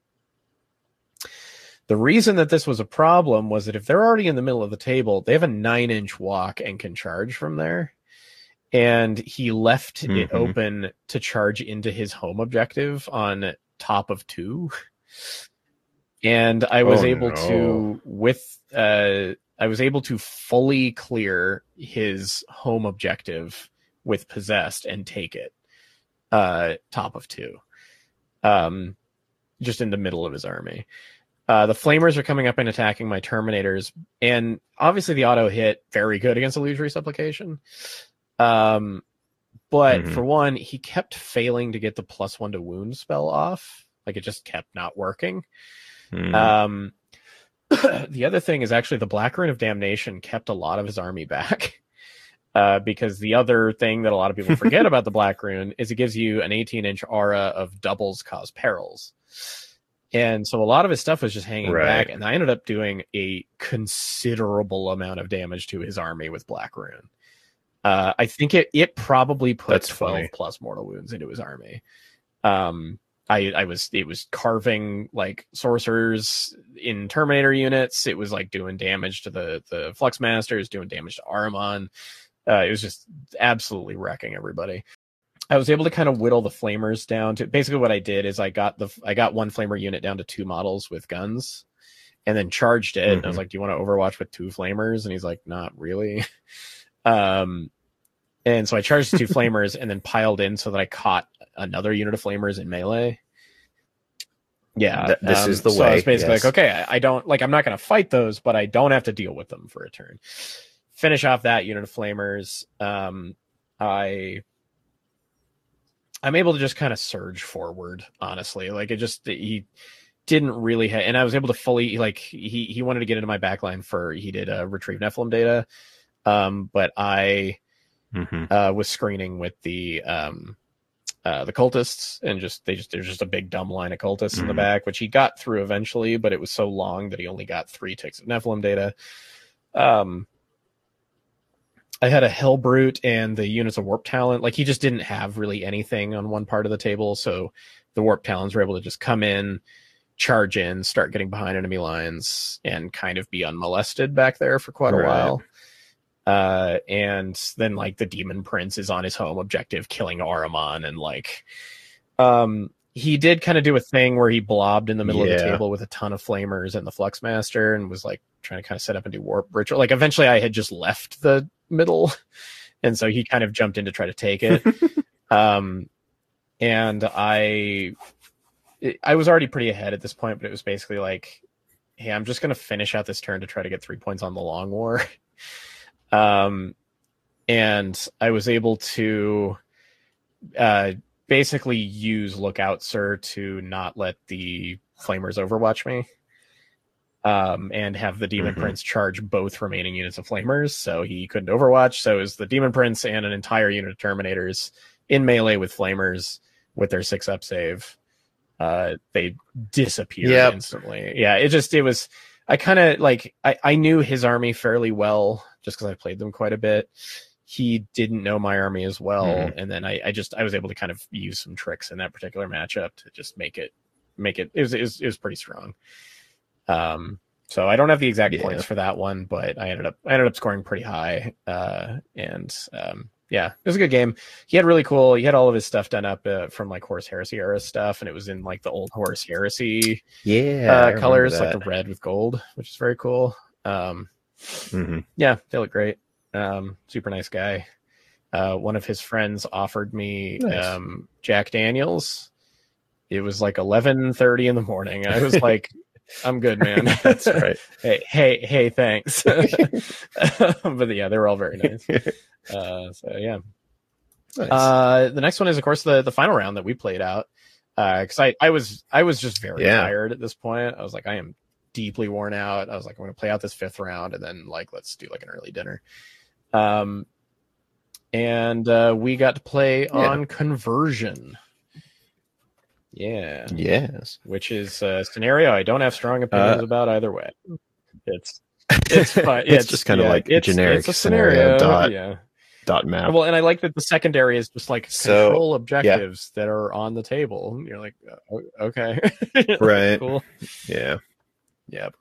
The reason that this was a problem was that if they're already in the middle of the table, they have a nine inch walk and can charge from there. And he left it Mhm. open to charge into his home objective on top of two. And I was Oh, able no. to, with, uh, I was able to fully clear his home objective with Possessed and take it. Uh, top of two, um, just in the middle of his army. Uh, the Flamers are coming up and attacking my Terminators, and obviously the auto hit very good against Illusory Supplication. Um, but Mhm. for one, he kept failing to get the plus one to wound spell off. Like, it just kept not working. Mhm. Um, the other thing is actually the Black Rune of Damnation kept a lot of his army back. Uh, because the other thing that a lot of people forget about the Black Rune is it gives you an eighteen inch aura of doubles cause perils. And so a lot of his stuff was just hanging Right. back, and I ended up doing a considerable amount of damage to his army with Black Rune. Uh, I think it it probably put That's twelve funny. plus mortal wounds into his army. Um, I I was it was carving like sorcerers in Terminator units. It was like doing damage to the the Flux Masters, doing damage to Ahriman. Uh, it was just absolutely wrecking everybody. I was able to kind of whittle the flamers down to basically what I did is I got the I got one flamer unit down to two models with guns, and then charged it. Mhm. And I was like, "Do you want to Overwatch with two flamers?" And he's like, "Not really." um, and so I charged two flamers and then piled in so that I caught another unit of flamers in melee. Yeah, Th- this um, is the so I was way, basically yes. like, okay, I, I don't like I'm not going to fight those, but I don't have to deal with them for a turn. Finish off that unit of flamers. Um, I. I'm able to just kind of surge forward, honestly. Like it just he didn't really ha- and I was able to fully like he he wanted to get into my backline for he did a uh, retrieve Nephilim data. Um, but I Mhm. uh was screening with the um uh the cultists and just they just there's just a big dumb line of cultists in the Mhm. back, which he got through eventually, but it was so long that he only got three ticks of Nephilim data. Um I had a Hellbrute and the units of Warp Talent. Like he just didn't have really anything on one part of the table, so the Warp Talons were able to just come in, charge in, start getting behind enemy lines, and kind of be unmolested back there for quite a Right. while. Uh, and then like the Demon Prince is on his home objective, killing Ahriman, and like, um, he did kind of do a thing where he blobbed in the middle of the Yeah. table with a ton of flamers and the Flux Master, and was like trying to kind of set up and do warp ritual. Like eventually, I had just left the middle, and so he kind of jumped in to try to take it. um, and I, I was already pretty ahead at this point, but it was basically like, hey, I'm just gonna finish out this turn to try to get three points on the Long War. um, and I was able to, uh. basically use Lookout Sir to not let the flamers overwatch me, um, and have the Demon Mhm. Prince charge both remaining units of flamers, so he couldn't overwatch. So it was the Demon Prince and an entire unit of Terminators in melee with flamers with their six up save. Uh, they disappeared Yep. instantly. Yeah, it just it was. I kind of like I I knew his army fairly well just because I played them quite a bit. He didn't know my army as well, Mhm. and then I, I just I was able to kind of use some tricks in that particular matchup to just make it make it it was it was, it was pretty strong. Um, so I don't have the exact Yeah. points for that one, but I ended up I ended up scoring pretty high, uh, and um, yeah, it was a good game. He had really cool. He had all of his stuff done up uh, from like Horus Heresy era stuff, and it was in like the old Horus Heresy Yeah. I uh, remember colors, like that. the red with gold, which is very cool. Um, Mhm. yeah, they look great. Um, super nice guy. Uh, one of his friends offered me Nice. um, Jack Daniels. It was like eleven thirty in the morning. I was like, I'm good, man. That's right. hey, hey, hey, thanks. But yeah, they were all very nice. Uh, so yeah. Nice. Uh, the next one is, of course, the the final round that we played out. Uh, because I I was I was just very Yeah. tired at this point. I was like, I am deeply worn out. I was like, I'm going to play out this fifth round and then like let's do like an early dinner. Um, and uh, we got to play on Conversion. Yeah, Yes. which is a scenario I don't have strong opinions Uh, about either way. It's it's fun. It's just kinda like it's, generic it's a scenario dot yeah. Dot map. Well, and I like that the secondary is just like So, control objectives that are on the table. You're like, oh, okay, Right. cool. Yeah. Yep.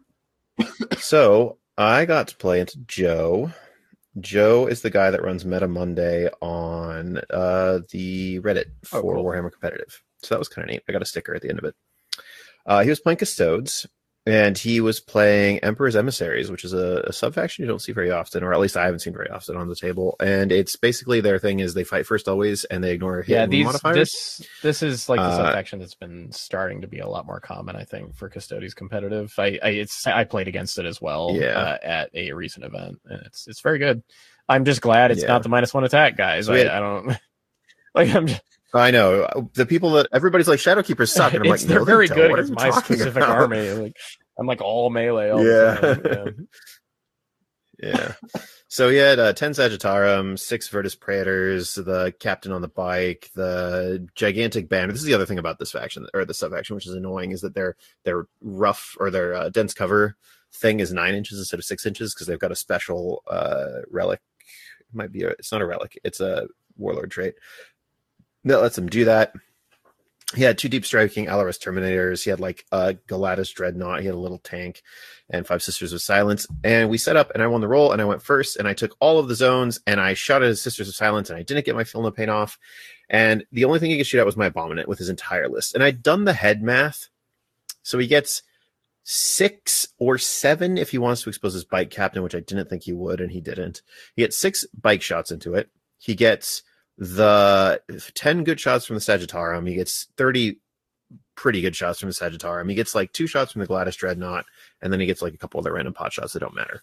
So I got to play into Joe. Joe is the guy that runs Meta Monday on uh, the Reddit for Oh, cool. Warhammer Competitive. So that was kind of neat. I got a sticker at the end of it. Uh, he was playing Custodes, and he was playing Emperor's Emissaries, which is a, a sub-faction you don't see very often, or at least I haven't seen very often on the table. And it's basically their thing is they fight first always, and they ignore hit Yeah, and these modifiers. this this is like the Uh, sub-faction that's been starting to be a lot more common, I think, for Custodes competitive. I I, it's, I played against it as well Yeah. uh, at a recent event, and it's it's very good. I'm just glad it's Yeah. not the minus one attack guys. So we I, had- I don't like. I'm just, I know. The people that everybody's like, Shadowkeepers suck. And I'm it's, like, they're no, they very don't. good What are against you my talking specific about? army. Like I'm like all melee all Yeah. the time. Yeah. Yeah. So he had uh, ten Sagittarum, six Virtus Praetors, the captain on the bike, the gigantic banner. This is the other thing about this faction, or the sub-faction, which is annoying, is that their their rough, or their uh, dense cover thing is nine inches instead of six inches, because they've got a special uh, relic. It might be a, it's not a relic, it's a warlord trait that lets them do that. He had two deep striking Alaris Terminators. He had like a Galatas Dreadnought. He had a little tank and five Sisters of Silence. And we set up and I won the roll and I went first and I took all of the zones and I shot at his Sisters of Silence and I didn't get my Feel No Pain off. And the only thing he could shoot at was my Abominant with his entire list. And I'd done the head math. So he gets six or seven if he wants to expose his bike captain, which I didn't think he would, and he didn't. He gets six bike shots into it. He gets the ten good shots from the Sagittarum. He gets thirty pretty good shots from the Sagittarum. He gets like two shots from the Galatas Dreadnought, and then he gets like a couple other random pot shots that don't matter.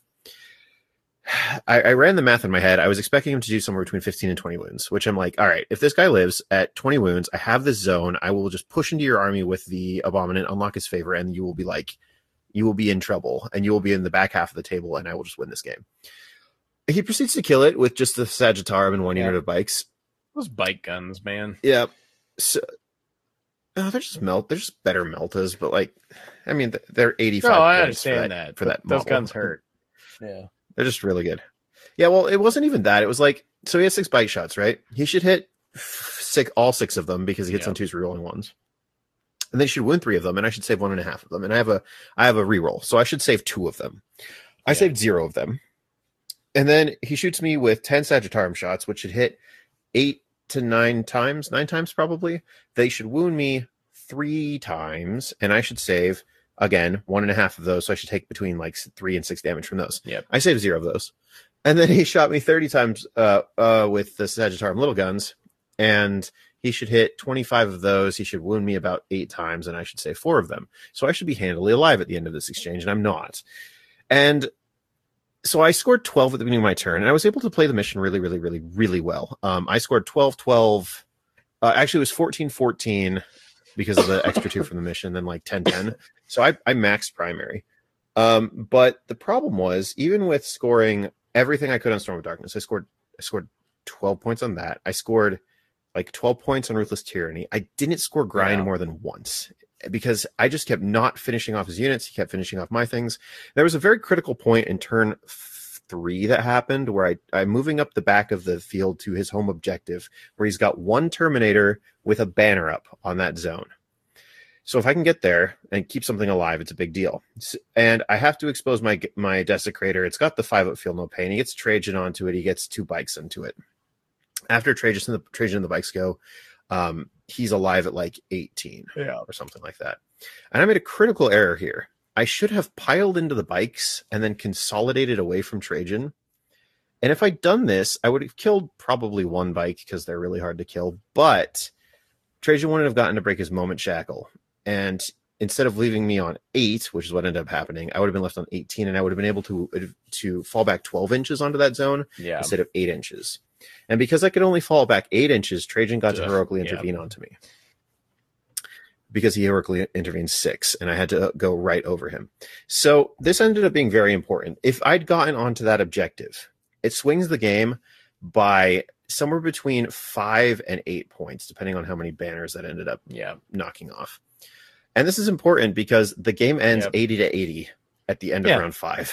I, I ran the math in my head. I was expecting him to do somewhere between fifteen and twenty wounds, which I'm like, all right, if this guy lives at twenty wounds, I have this zone. I will just push into your army with the Abominant, unlock his favor, and you will be like, you will be in trouble, and you will be in the back half of the table, and I will just win this game. He proceeds to kill it with just the Sagittarum and one Yeah. unit of bikes. Those bike guns, man. Yeah. So oh, they're just melt. They're just better meltas, but like, I mean, they're eighty-five. No, I points for understand that, that. for but that. Those model. guns hurt. Yeah. They're just really good. Yeah. Well, it wasn't even that. It was like, so he has six bike shots, right? He should hit six, all six of them because he hits Yeah. on twos, rerolling ones. And they should win three of them, and I should save one and a half of them. And I have a, I have a reroll, so I should save two of them. I Yeah. saved zero of them. And then he shoots me with ten Sagittarum shots, which should hit eight to nine times, nine times probably. They should wound me three times, and I should save, again, one and a half of those. So I should take between like three and six damage from those. Yep. I saved zero of those. And then he shot me thirty times uh, uh, with the Sagittarum little guns, and he should hit twenty-five of those. He should wound me about eight times, and I should save four of them. So I should be handily alive at the end of this exchange, and I'm not. And so I scored twelve at the beginning of my turn, and I was able to play the mission really, really, really, really well. Um, I scored twelve twelve. Uh, actually, it was fourteen fourteen because of the extra two from the mission, then like ten ten. So I, I maxed primary. Um, but the problem was, even with scoring everything I could on Storm of Darkness, I scored I scored twelve points on that. I scored like twelve points on Ruthless Tyranny. I didn't score Grind Yeah. more than once, because I just kept not finishing off his units. He kept finishing off my things. There was a very critical point in turn three that happened where I, I'm moving up the back of the field to his home objective, where he's got one Terminator with a banner up on that zone. So if I can get there and keep something alive, it's a big deal. S- And I have to expose my my Desecrator. It's got the five up Feel No Pain. He gets Trajan onto it. He gets two bikes into it. After Trajan and the, Trajan and the bikes go, um, he's alive at like eighteen. Yeah. Or something like that. And I made a critical error here. I should have piled into the bikes and then consolidated away from Trajan. And if I'd done this, I would have killed probably one bike because they're really hard to kill. But Trajan wouldn't have gotten to break his moment shackle. And instead of leaving me on eight, which is what ended up happening, I would have been left on eighteen, and I would have been able to to fall back twelve inches onto that zone Yeah. instead of eight inches. And because I could only fall back eight inches, Trajan got to Ugh, heroically yeah. intervene onto me. Because he heroically intervened six, and I had to go right over him. So this ended up being very important. If I'd gotten onto that objective, it swings the game by somewhere between five and eight points, depending on how many banners that ended up Yeah. knocking off. And this is important because the game ends Yep. eighty to eighty at the end of Yeah. round five.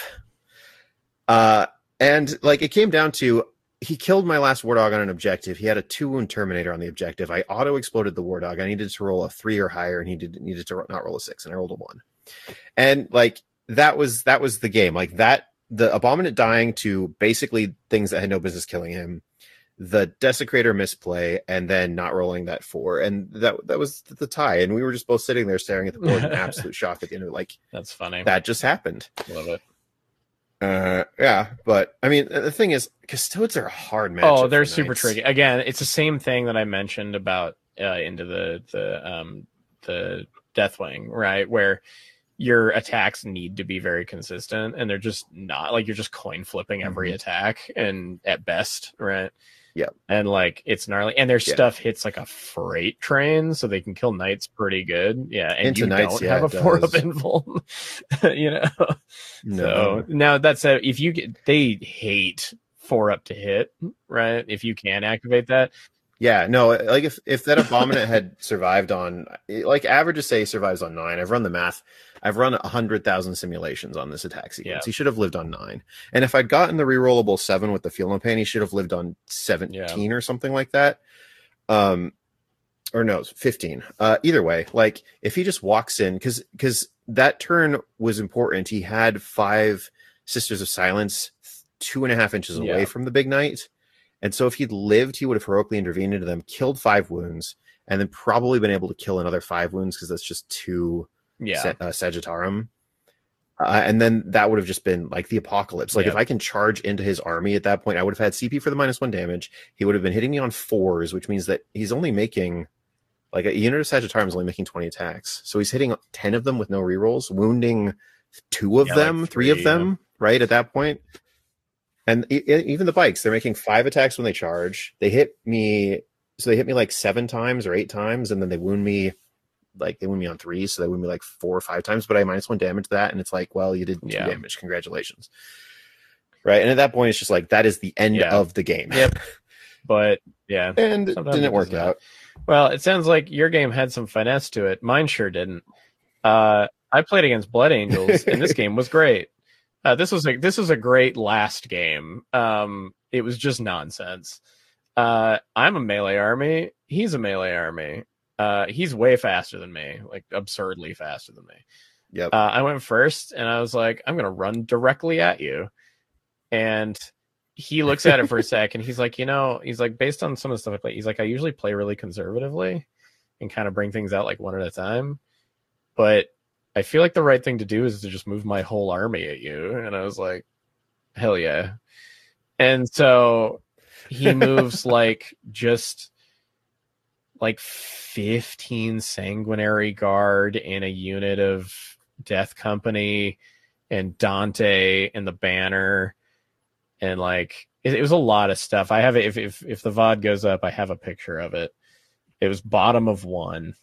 Uh, and like it came down to, he killed my last War Dog on an objective. He had a two wound Terminator on the objective. I auto exploded the War Dog. I needed to roll a three or higher, and he did needed to not roll a six, and I rolled a one. And like that was that was the game. Like that, the Abominant dying to basically things that had no business killing him, the Desecrator misplay, and then not rolling that four, and that that was the tie. And we were just both sitting there staring at the board in absolute shock at the end of it. Like That's funny. that just happened. Love it. Uh, yeah, but I mean, the thing is, Custodes are a hard match. Oh, they're super tricky. Again, it's the same thing that I mentioned about uh, into the the um the Deathwing, right? Where your attacks need to be very consistent, and they're just not. Like you're just coin flipping every Mhm. attack, and at best, right? Yep. And like it's gnarly, and their Yeah. stuff hits like a freight train, so they can kill knights pretty good. Yeah, and Into you knights, don't yeah, have a it four up does. invuln, you know. No. So now that's a if you get they hate four up to hit, right? If you can activate that. Yeah, no, like if, if that Abominant had survived on, like averages say survives on nine. I've run the math. I've run a hundred thousand simulations on this attack sequence. Yeah. He should have lived on nine. And if I'd gotten the rerollable seven with the Feel No Pain, he should have lived on seventeen yeah. or something like that. Um, or no, fifteen. Uh, either way, like if he just walks in, because because that turn was important. He had five Sisters of Silence two and a half inches away yeah. from the big knight. And so if he'd lived, he would have heroically intervened into them, killed five wounds, and then probably been able to kill another five wounds because that's just two yeah. Sa- uh, Sagittarum. Uh, and then that would have just been like the apocalypse. Like yeah. if I can charge into his army at that point, I would have had C P for the minus one damage. He would have been hitting me on fours, which means that he's only making like a unit of Sagittarum is only making twenty attacks. So he's hitting ten of them with no rerolls, wounding two of yeah, them, like three, three of them, yeah. right at that point. And even the bikes, they're making five attacks when they charge. They hit me, so they hit me like seven times or eight times, and then they wound me, like they wound me on three, so they wound me like four or five times. But I minus one damage that, and it's like, well, you did two yeah. damage. Congratulations, right? And at that point, it's just like that is the end yeah. of the game. Yep. But yeah, and it Sometimes didn't it work not. out. Well, it sounds like your game had some finesse to it. Mine sure didn't. Uh, I played against Blood Angels, and this game was great. Uh, this was a this was a great last game. Um, it was just nonsense. Uh, I'm a melee army. He's a melee army. Uh, he's way faster than me, like absurdly faster than me. Yep. Uh, I went first, and I was like, I'm gonna run directly at you. And he looks at it for a second. He's like, you know, he's like, based on some of the stuff I play, he's like, I usually play really conservatively and kind of bring things out like one at a time, but I feel like the right thing to do is to just move my whole army at you. And I was like, hell yeah. And so he moves like just like fifteen Sanguinary Guard and a unit of Death Company and Dante and the Banner. And like, it, it was a lot of stuff. I have it. If, if, if the V O D goes up, I have a picture of it. It was bottom of one.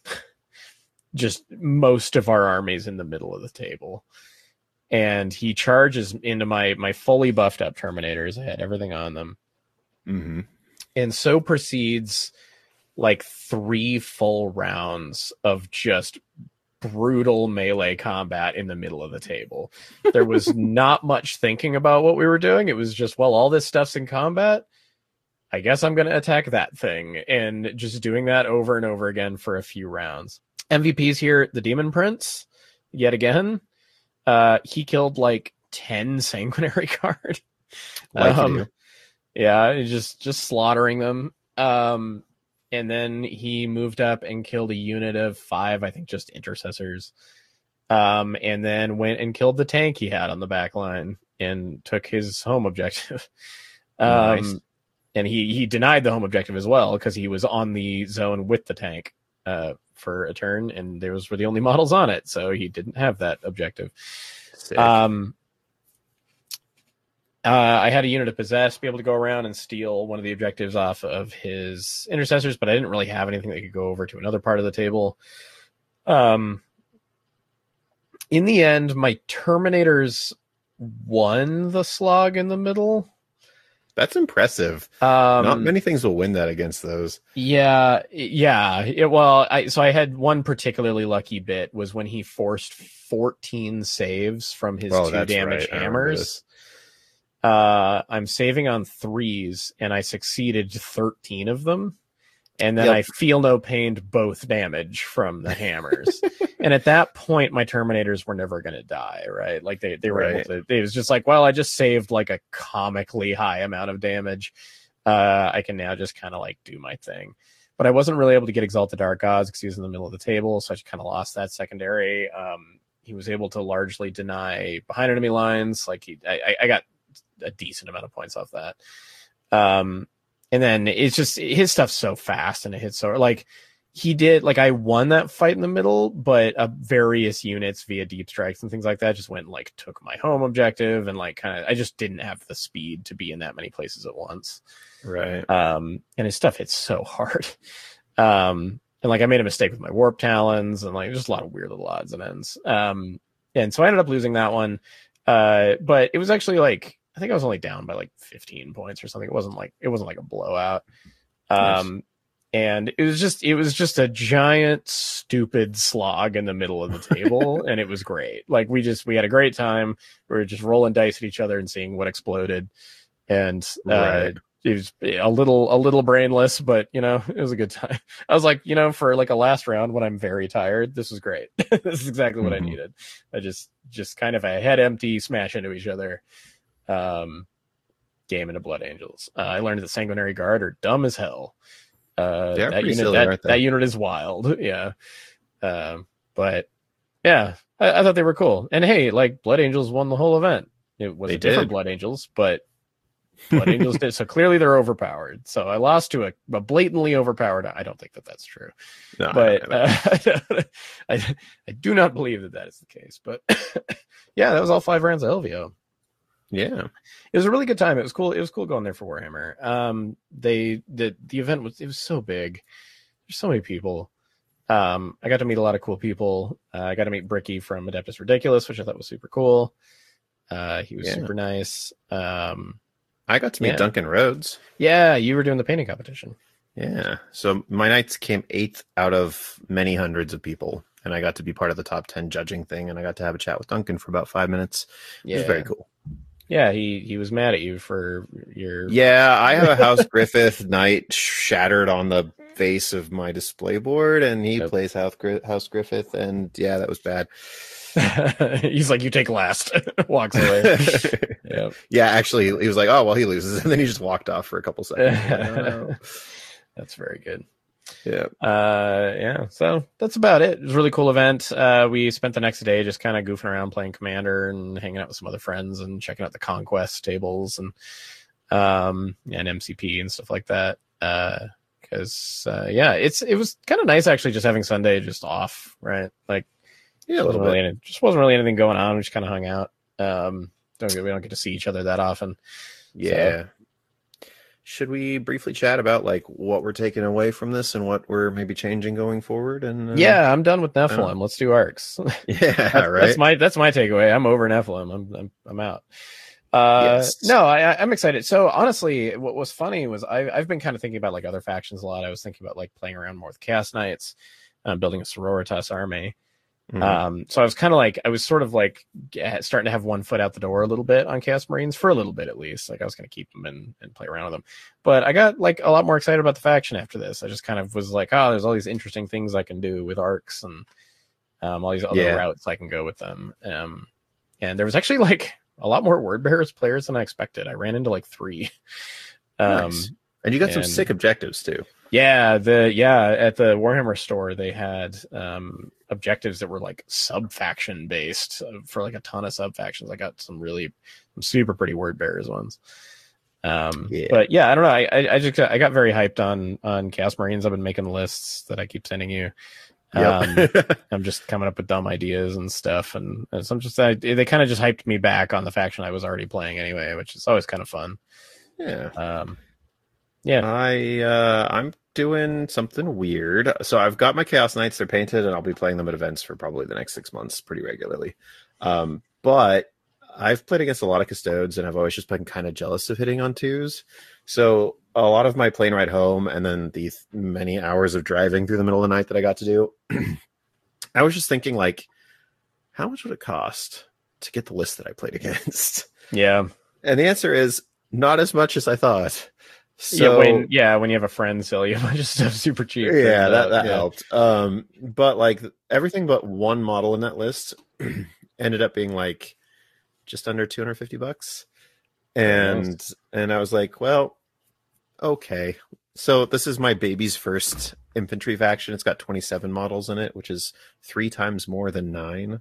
Just most of our armies in the middle of the table. And he charges into my my fully buffed up Terminators. I had everything on them. Mm-hmm. And so proceeds like three full rounds of just brutal melee combat in the middle of the table. There was not much thinking about what we were doing. It was just, well, all this stuff's in combat. I guess I'm going to attack that thing. And just doing that over and over again for a few rounds. M V Ps here, the Demon Prince, yet again. Uh, he killed like ten Sanguinary Guard. Like um, you do. Yeah, just just slaughtering them. Um, and then he moved up and killed a unit of five, I think, just intercessors. Um, and then went and killed the tank he had on the back line and took his home objective. um, Nice. And he he denied the home objective as well because he was on the zone with the tank. Uh, for a turn, and those were the only models on it, so he didn't have that objective. Sick. Um, uh, I had a unit of Possess be able to go around and steal one of the objectives off of his intercessors, but I didn't really have anything that could go over to another part of the table. Um, in the end, my Terminators won the slog in the middle. That's impressive. Um, Not many things will win that against those. Yeah, yeah. It, well, I so I had one particularly lucky bit was when he forced fourteen saves from his Oh, two that's damage right. I remember hammers. Uh, I'm saving on threes, and I succeeded thirteen of them. And then Yep. I feel no pained both damage from the hammers. And at that point, my Terminators were never going to die, right? Like they, they were Right. able to, it was just like, well, I just saved like a comically high amount of damage. Uh, I can now just kind of like do my thing. But I wasn't really able to get Exalted Dark Gods because he was in the middle of the table. So I kind of lost that secondary. Um, he was able to largely deny behind enemy lines. Like he, I, I got a decent amount of points off that. Um, And then it's just his stuff's so fast and it hits so like he did like I won that fight in the middle, but uh, various units via deep strikes and things like that just went and like took my home objective and like kind of I just didn't have the speed to be in that many places at once. Right. Um, and his stuff hits so hard. Um, and like I made a mistake with my warp talons and like just a lot of weird little odds and ends. Um, and so I ended up losing that one. Uh, but it was actually like I think I was only down by like fifteen points or something. It wasn't like it wasn't like a blowout. Um, nice. And it was just it was just a giant stupid slog in the middle of the table, and it was great. Like we just we had a great time. We were just rolling dice at each other and seeing what exploded, and uh, right. it was a little a little brainless, but you know it was a good time. I was like, you know, for like a last round when I'm very tired, this was great. This is exactly what mm-hmm. I needed. I just just kind of a head empty, smash into each other. Um, game into Blood Angels. Uh, I learned that Sanguinary Guard are dumb as hell. Uh, They're that unit silly, that, aren't they? that unit is wild. Yeah. Um, but yeah, I, I thought they were cool. And hey, like Blood Angels won the whole event. It was they a different did. Blood Angels, but Blood Angels did. So clearly they're overpowered. So I lost to a, a blatantly overpowered. I don't think that that's true, no, but no, no. Uh, I, I do not believe that that is the case. But yeah, that was all five rounds of L V O. Yeah, it was a really good time. It was cool. It was cool going there for Warhammer. Um, they the the event was it was so big. There's so many people. Um, I got to meet a lot of cool people. Uh, I got to meet Bricky from Adeptus Ridiculous, which I thought was super cool. Uh, he was yeah. super nice. Um, I got to meet yeah. Duncan Rhodes. Yeah, you were doing the painting competition. Yeah, so my Knights came eighth out of many hundreds of people, and I got to be part of the top ten judging thing, and I got to have a chat with Duncan for about five minutes. Yeah. It was very cool. Yeah, he, he was mad at you for your... Yeah, I have a House Griffith Knight shattered on the face of my display board, and he Yep. plays House, House Griffith, and yeah, that was bad. He's like, you take last. Walks away. Yep. Yeah, actually, he was like, oh, well, he loses, and then he just walked off for a couple seconds. Oh. That's very good. Yeah. Uh, yeah. So that's about it. It was a really cool event. Uh, we spent the next day just kind of goofing around playing Commander and hanging out with some other friends and checking out the Conquest tables and, um, and M C P and stuff like that. Uh, cause, uh, yeah, it's, it was kind of nice actually just having Sunday just off, right? Like, yeah, a wasn't little really bit. any, just wasn't really anything going on. We just kind of hung out. Um, don't get, we don't get to see each other that often. Yeah. So. Should we briefly chat about like what we're taking away from this and what we're maybe changing going forward? And uh, yeah, I'm done with Nephilim. Let's do arcs. Yeah, that's, right. That's my that's my takeaway. I'm over Nephilim. I'm I'm, I'm out. Uh, yes. No, I, I'm excited. So honestly, what was funny was I I've been kind of thinking about like other factions a lot. I was thinking about like playing around more with Chaos Knights, um, building a Sororitas army. Mm-hmm. Um, so I was kind of like, I was sort of like starting to have one foot out the door a little bit on Chaos Marines for a little bit, at least. Like I was going to keep them and, and play around with them, but I got like a lot more excited about the faction after this. I just kind of was like, oh, there's all these interesting things I can do with arcs and, um, all these other yeah. routes I can go with them. Um, and there was actually like a lot more Word Bearers players than I expected. I ran into like three. Um, nice. And you got and, some sick objectives too. Yeah, the yeah at the Warhammer store they had um, objectives that were like sub faction based for like a ton of sub factions. I got some really some super pretty Word Bearers ones. Um, yeah. But yeah, I don't know. I, I I just got, I got very hyped on on Chaos Marines. I've been making lists that I keep sending you. Yep. um, I'm just coming up with dumb ideas and stuff, and, and so I'm just I, they kind of just hyped me back on the faction I was already playing anyway, which is always kind of fun. Yeah. Um, yeah. I uh, I'm doing something weird. So I've got my Chaos Knights. They're painted, and I'll be playing them at events for probably the next six months pretty regularly. Um, but I've played against a lot of Custodes, and I've always just been kind of jealous of hitting on twos. So a lot of my plane ride home and then the many hours of driving through the middle of the night that I got to do, I was just thinking, like, how much would it cost to get the list that I played against? Yeah. And the answer is not as much as I thought. So, yeah, when yeah, when you have a friend sell you a bunch of stuff super cheap. Yeah, that, that yeah. helped. Um, but like everything but one model in that list ended up being like just under two hundred fifty bucks. And nice. and I was like, well, okay. So this is my baby's first infantry faction. It's got twenty-seven models in it, which is three times more than nine.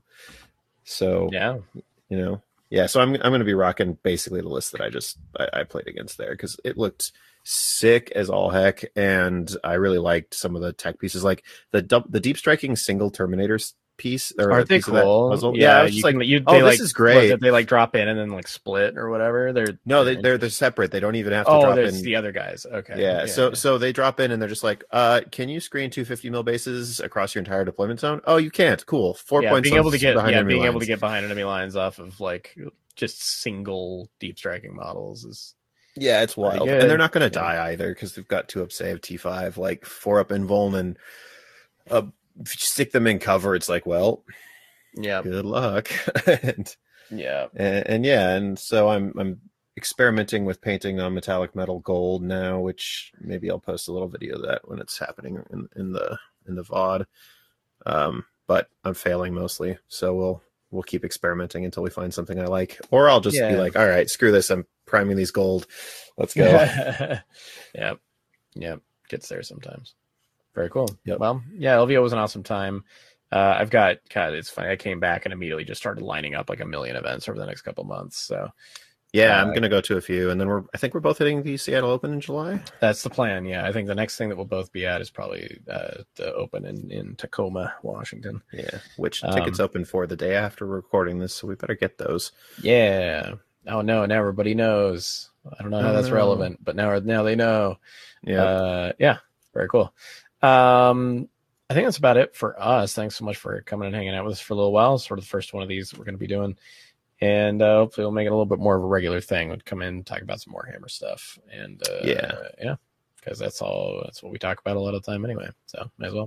So yeah, you know. Yeah, so I'm I'm going to be rocking basically the list that I just I, I played against there because it looked sick as all heck, and I really liked some of the tech pieces, like the the deep striking single Terminator piece or Aren't a they piece of that cool? puzzle. Yeah, Yeah, I was you just like, can, you, oh, they this like, is was great. it, they like drop in and then like split or whatever. They're No, they're they, they're they're separate. They don't even have to oh, drop there's in. the other guys. Okay, Yeah, so yeah. so they drop in and they're just like, uh, can you screen two fifty mil bases across your entire deployment zone? Oh, you can't. Cool. Four yeah, points. being able to get behind yeah, enemy being able to lines. get behind enemy lines off of like just single deep striking models is Yeah, it's wild, good. and they're not going to Yeah. die either because they've got two up save T five, like four up invuln, and uh, if you stick them in cover, it's like, well, yeah, good luck. and, yeah. and and yeah, and so I'm I'm experimenting with painting on metallic metal gold now, which maybe I'll post a little video of that when it's happening in, in the in the V O D. Um, but I'm failing mostly, so we'll we'll keep experimenting until we find something I like, or I'll just Yeah. be like, all right, screw this, I'm priming these gold, let's go. Yep, yep, gets there sometimes. Very cool. Yep. Well, yeah, L V O was an awesome time. Uh, I've got God. It's funny. I came back and immediately just started lining up like a million events over the next couple months. So Yeah, Uh, I'm gonna go to a few, and then we're I think we're both hitting the Seattle Open in July. that's the plan. Yeah, I think the next thing that we'll both be at is probably uh, the Open in, in Tacoma, Washington. Yeah, which Um, tickets open for the day after we're recording this, so we better get those. Yeah. Oh no, now everybody knows. I don't know how Oh, that's no. relevant, but now now they know. Yeah, Uh, yeah, very cool. Um, I think that's about it for us. Thanks so much for coming and hanging out with us for a little while. Sort of the first one of these we're going to be doing, and uh, hopefully we'll make it a little bit more of a regular thing. We'll come in, talk about some more Hammer stuff, and uh, Yeah. yeah, because that's all. That's what we talk about a lot of the time anyway. So might as well.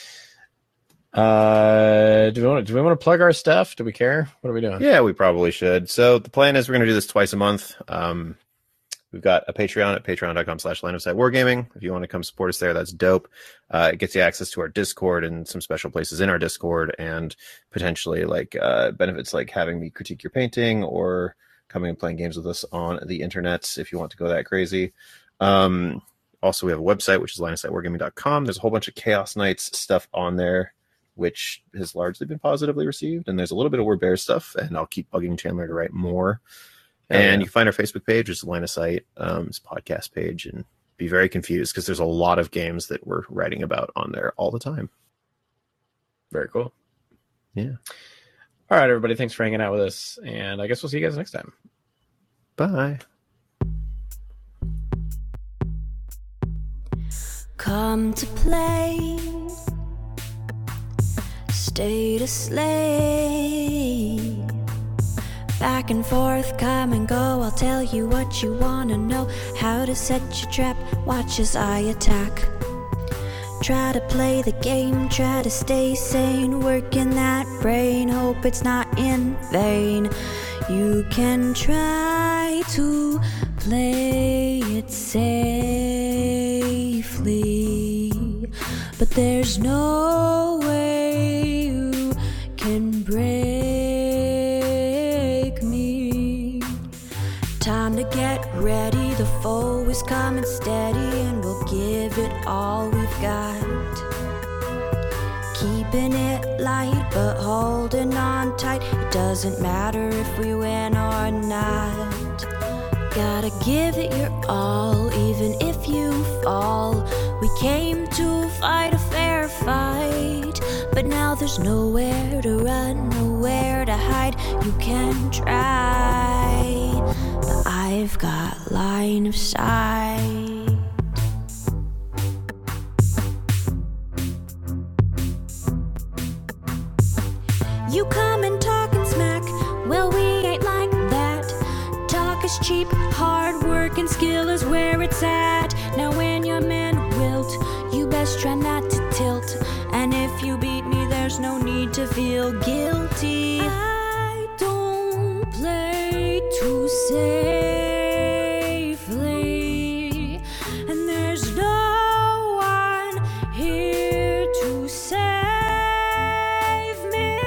Uh, do we want to do we want to plug our stuff? Do we care? What are we doing? yeah, we probably should. So the plan is we're gonna do this twice a month. Um, we've got a Patreon at patreon.com slash line of sight wargaming. If you want to come support us there, that's dope. Uh, it gets you access to our Discord and some special places in our Discord, and potentially like uh, benefits like having me critique your painting or coming and playing games with us on the internet if you want to go that crazy. Um, also, we have a website, which is line of sight wargaming dot com. There's a whole bunch of Chaos Knights stuff on there, which has largely been positively received. And there's a little bit of Word Bear stuff, and I'll keep bugging Chandler to write more. Hell and yeah. you can find our Facebook page, which is Line of Sight, um, it's a podcast page, and be very confused because there's a lot of games that we're writing about on there all the time. Very cool. Yeah. All right, everybody. Thanks for hanging out with us. And I guess we'll see you guys next time. Bye. Come to play, stay to slay. Back and forth, come and go. I'll tell you what you wanna know. How to set your trap, watch as I attack. Try to play the game, try to stay sane. Working that brain, hope it's not in vain. You can try to play it safely, but there's no way you can break me. Time to get ready, the foe is coming steady, and we'll give it all we've got. Keeping it light, but holding on tight. It doesn't matter if we win or not. Gotta give it your all, even if you fall. We came to fight a fair fight, but now there's nowhere to run, nowhere to hide. You can try, but I've got line of sight. You come and talking smack, well we ain't like that. Talk is cheap, hard work and skill is where it's at. Now when your men wilt, you best try not to tilt. And if you beat me, there's no need to feel guilty. I don't play too safely, and there's no one here to save me.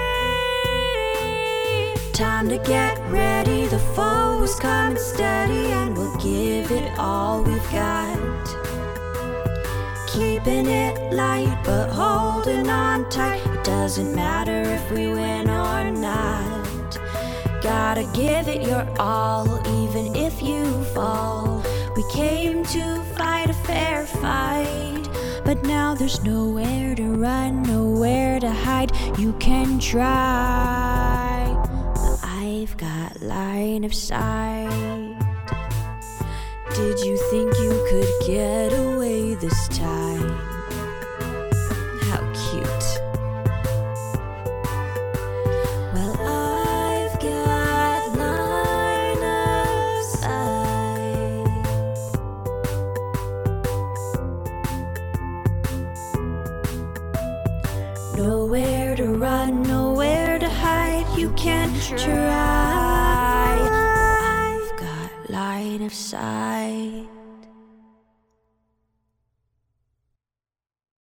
Time to get ready, the foe is coming steady, and we'll give it all we've got. Keeping it light, but holding on tight. It doesn't matter if we win or not. Gotta give it your all, even if you fall. We came to fight a fair fight, but but now there's nowhere to run, nowhere to hide. You can try, but I've got line of sight. Did you think you could get away this time? How cute. Well, I've got line of sight. Nowhere to run, nowhere to hide. You can try. I've got line of sight.